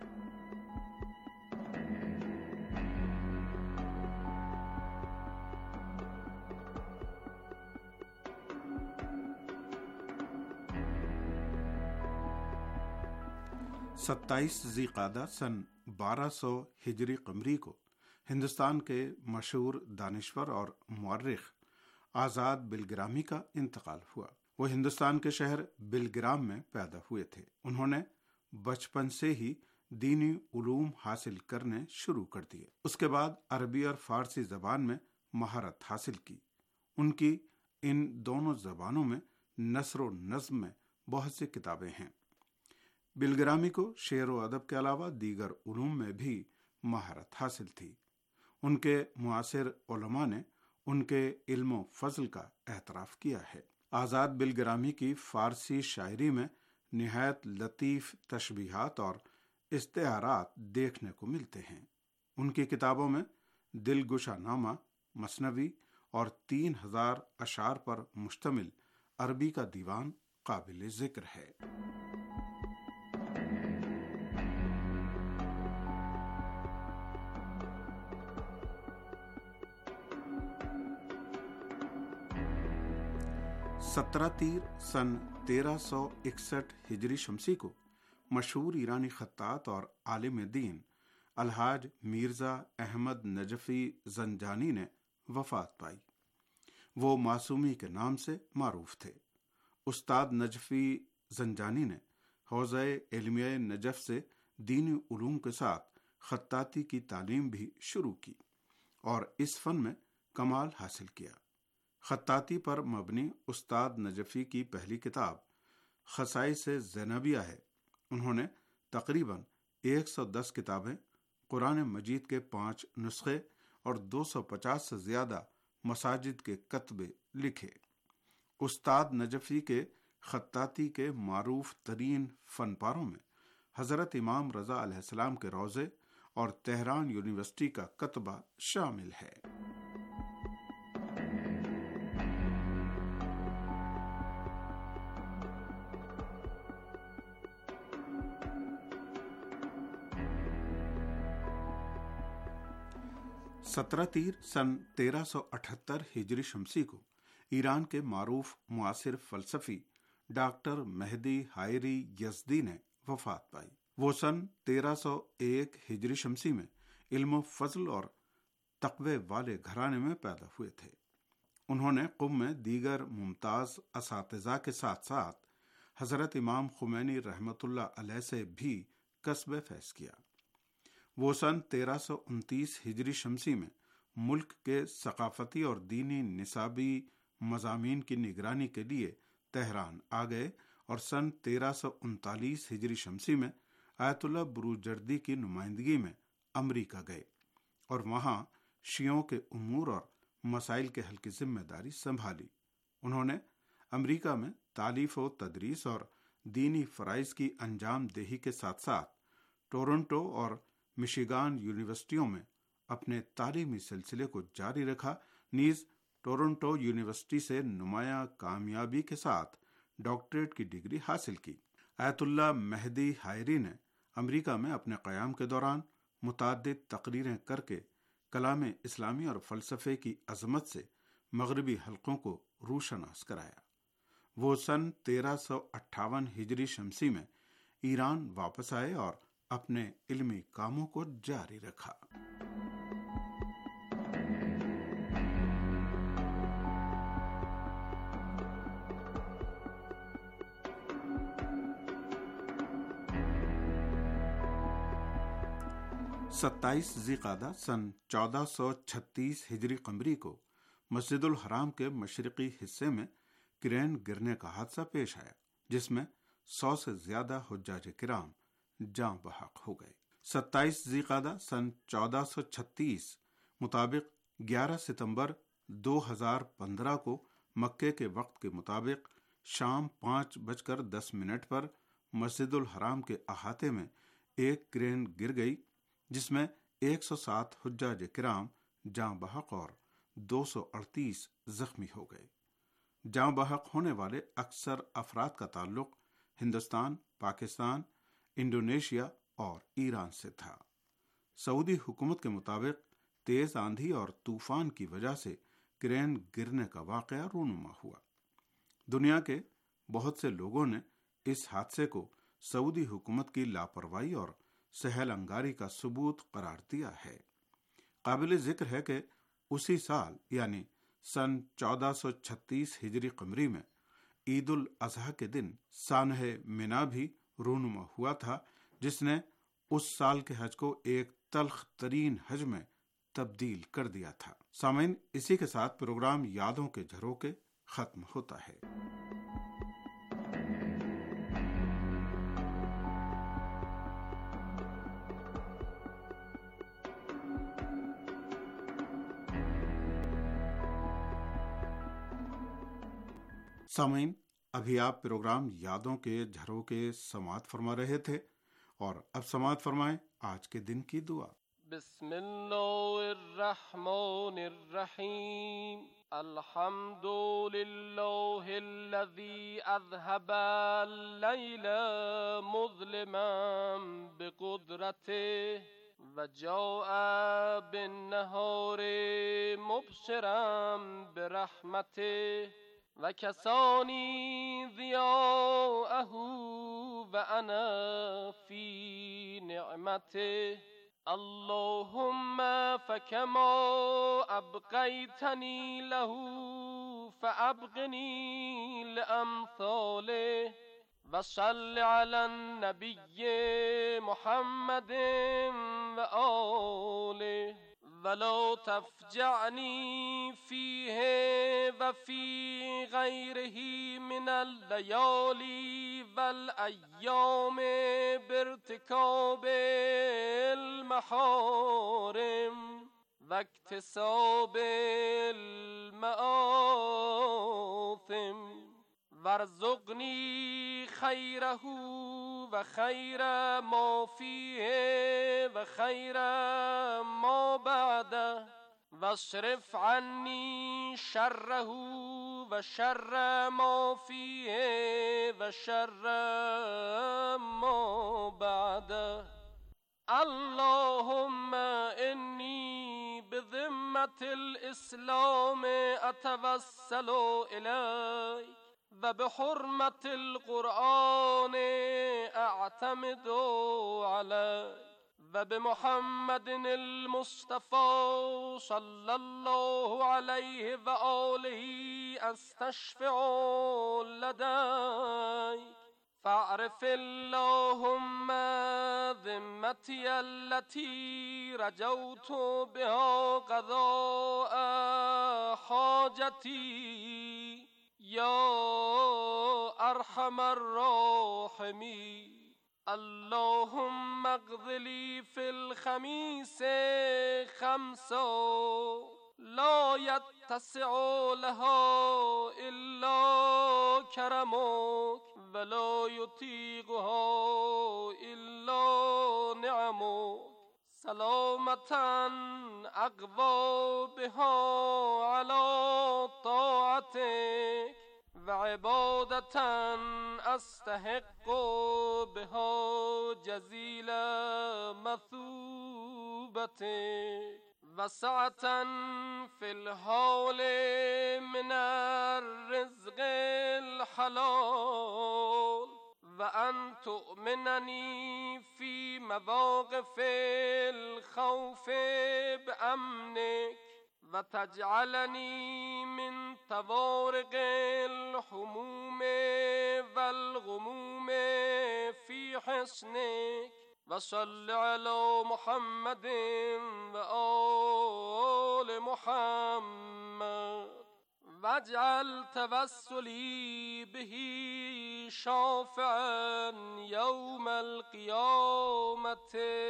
ستائیس ذیقعدہ سن بارہ سو ہجری قمری کو ہندوستان کے مشہور دانشور اور مورخ آزاد بلگرامی کا انتقال ہوا۔ وہ ہندوستان کے شہر بلگرام میں پیدا ہوئے تھے۔ انہوں نے بچپن سے ہی دینی علوم حاصل کرنے شروع کر دیے۔ اس کے بعد عربی اور فارسی زبان میں مہارت حاصل کی۔ ان کی ان دونوں زبانوں میں نثر و نظم میں بہت سی کتابیں ہیں۔ بلگرامی کو شعر و ادب کے علاوہ دیگر علوم میں بھی مہارت حاصل تھی۔ ان کے معاصر علماء نے ان کے علم و فضل کا اعتراف کیا ہے۔ آزاد بلگرامی کی فارسی شاعری میں نہایت لطیف تشبیہات اور استعارات دیکھنے کو ملتے ہیں۔ ان کی کتابوں میں دلگشا نامہ، مثنوی اور تین ہزار اشعار پر مشتمل عربی کا دیوان قابل ذکر ہے۔ سترہ تیر سن تیرہ سو اکسٹھ ہجری شمسی کو مشہور ایرانی خطاط اور عالم دین الحاج میرزا احمد نجفی زنجانی نے وفات پائی۔ وہ معصومی کے نام سے معروف تھے۔ استاد نجفی زنجانی نے حوزہ علمیہ نجف سے دینی علوم کے ساتھ خطاطی کی تعلیم بھی شروع کی اور اس فن میں کمال حاصل کیا۔ خطاطی پر مبنی استاد نجفی کی پہلی کتاب خصائص زینبیہ ہے۔ انہوں نے تقریباً ایک سو دس کتابیں، قرآن مجید کے پانچ نسخے اور دو سو پچاس سے زیادہ مساجد کے کتبے لکھے۔ استاد نجفی کے خطاطی کے معروف ترین فن پاروں میں حضرت امام رضا علیہ السلام کے روضے اور تہران یونیورسٹی کا کتبہ شامل ہے۔ سترہ تیر سن تیرہ سو اٹھہتر ہجری شمسی کو ایران کے معروف معاصر فلسفی ڈاکٹر مہدی حائری یزدی نے وفات پائی۔ وہ سن تیرہ سو ایک ہجری شمسی میں علم و فضل اور تقوی والے گھرانے میں پیدا ہوئے تھے۔ انہوں نے قم میں دیگر ممتاز اساتذہ کے ساتھ ساتھ حضرت امام خمینی رحمۃ اللہ علیہ سے بھی کسب فیض کیا۔ وہ سن تیرہ سو انتیس ہجری شمسی میں ملک کے ثقافتی اور دینی نصابی مضامین کی نگرانی کے لیے تہران آ گئے اور سن تیرہ سو انتالیس ہجری شمسی میں آیت اللہ بروجردی کی نمائندگی میں امریکہ گئے اور وہاں شیعوں کے امور اور مسائل کے حل کی ذمہ داری سنبھالی۔ انہوں نے امریکہ میں تالیف و تدریس اور دینی فرائض کی انجام دہی کے ساتھ ساتھ ٹورنٹو اور مشیگان یونیورسٹیوں میں اپنے تعلیمی سلسلے کو جاری رکھا، نیز ٹورنٹو یونیورسٹی سے نمایاں کامیابی کے ساتھ ڈاکٹریٹ کی ڈگری حاصل کی۔ آیت اللہ مہدی حائری نے امریکہ میں اپنے قیام کے دوران متعدد تقریریں کر کے کلام اسلامی اور فلسفے کی عظمت سے مغربی حلقوں کو روشناس کرایا۔ وہ سن تیرہ سو اٹھاون ہجری شمسی میں ایران واپس آئے اور اپنے علمی کاموں کو جاری رکھا۔ ستائیس ذی قعدہ سن چودہ سو چھتیس ہجری قمری کو مسجد الحرام کے مشرقی حصے میں کرین گرنے کا حادثہ پیش آیا، جس میں سو سے زیادہ حجاج کرام جاں بحق ہو گئے۔ ستائیس ذی قعدہ سن چودہ سو چھتیس مطابق گیارہ ستمبر دو ہزار پندرہ کو مکے کے وقت کے مطابق شام پانچ بج کر دس منٹ پر مسجد الحرام کے احاطے میں ایک کرین گر گئی، جس میں ایک سو سات حجاج کرام جاں بحق اور دو سو اڑتیس زخمی ہو گئے۔ جاں بحق ہونے والے اکثر افراد کا تعلق ہندوستان، پاکستان، انڈونیشیا اور ایران سے تھا۔ سعودی حکومت کے مطابق تیز آندھی اور طوفان کی وجہ سے کرین گرنے کا واقعہ رونما ہوا۔ دنیا کے بہت سے لوگوں نے اس حادثے کو سعودی حکومت کی لاپرواہی اور سہل انگاری کا ثبوت قرار دیا ہے۔ قابل ذکر ہے کہ اسی سال یعنی سن چودہ سو چھتیس ہجری قمری میں عید الاضحیٰ کے دن سانحہ منا بھی رونما ہوا تھا، جس نے اس سال کے حج کو ایک تلخ ترین حج میں تبدیل کر دیا تھا۔ سامعین، اسی کے ساتھ پروگرام یادوں کے جھروکے ختم ہوتا ہے۔ سامعین، ابھی آپ پروگرام یادوں کے جھروکے سماعت فرما رہے تھے، اور اب سماعت فرمائیں آج کے دن کی دعا۔ بسم اللہ الرحمن الرحیم، الحمد للہ الذی اذهب اللیل مظلما بقدرته وجاء بالنهار مبصرا برحمته وكساني ضياءه وأنا في نعمته اللهم فكما أبقيتني له فأبقني لأمثاله وصل على النبي محمد وآله ولا تفجعني فيه وفي غيره من الليالي والأيام بارتكاب المحارم واكتساب المآثم وارزقني خيره وخير ما فيه وخير ما بعده واصرف عني شره وشر ما فيه وشر ما بعده اللهم إني بذمة الإسلام أتوسل إليك و به حرمت القرآن اعتمد علیه و به محمد المصطفى صلی الله علیه و آله استشفع لدیک فاعرف اللهم ذمتی التي رجوت بها قضاء حاجتی یا ارحم الراحمین. اللهم اقض لي في الخميس خمسا لا يتسع لها إلا كرمك ولا يطيقها إلا نعمك سلامة أقوى بها على طاعتك وعبادة أستحق بها جزيل مثوبتك وسعة في الحول من الرزق الحلال وأن تؤمنني في مواقف الخوف بأمنك وتجعلني من طوارق الحموم والغموم في حصنك وصل على محمد وآل محمد واجعل توسلي به شافعا يوم القيامة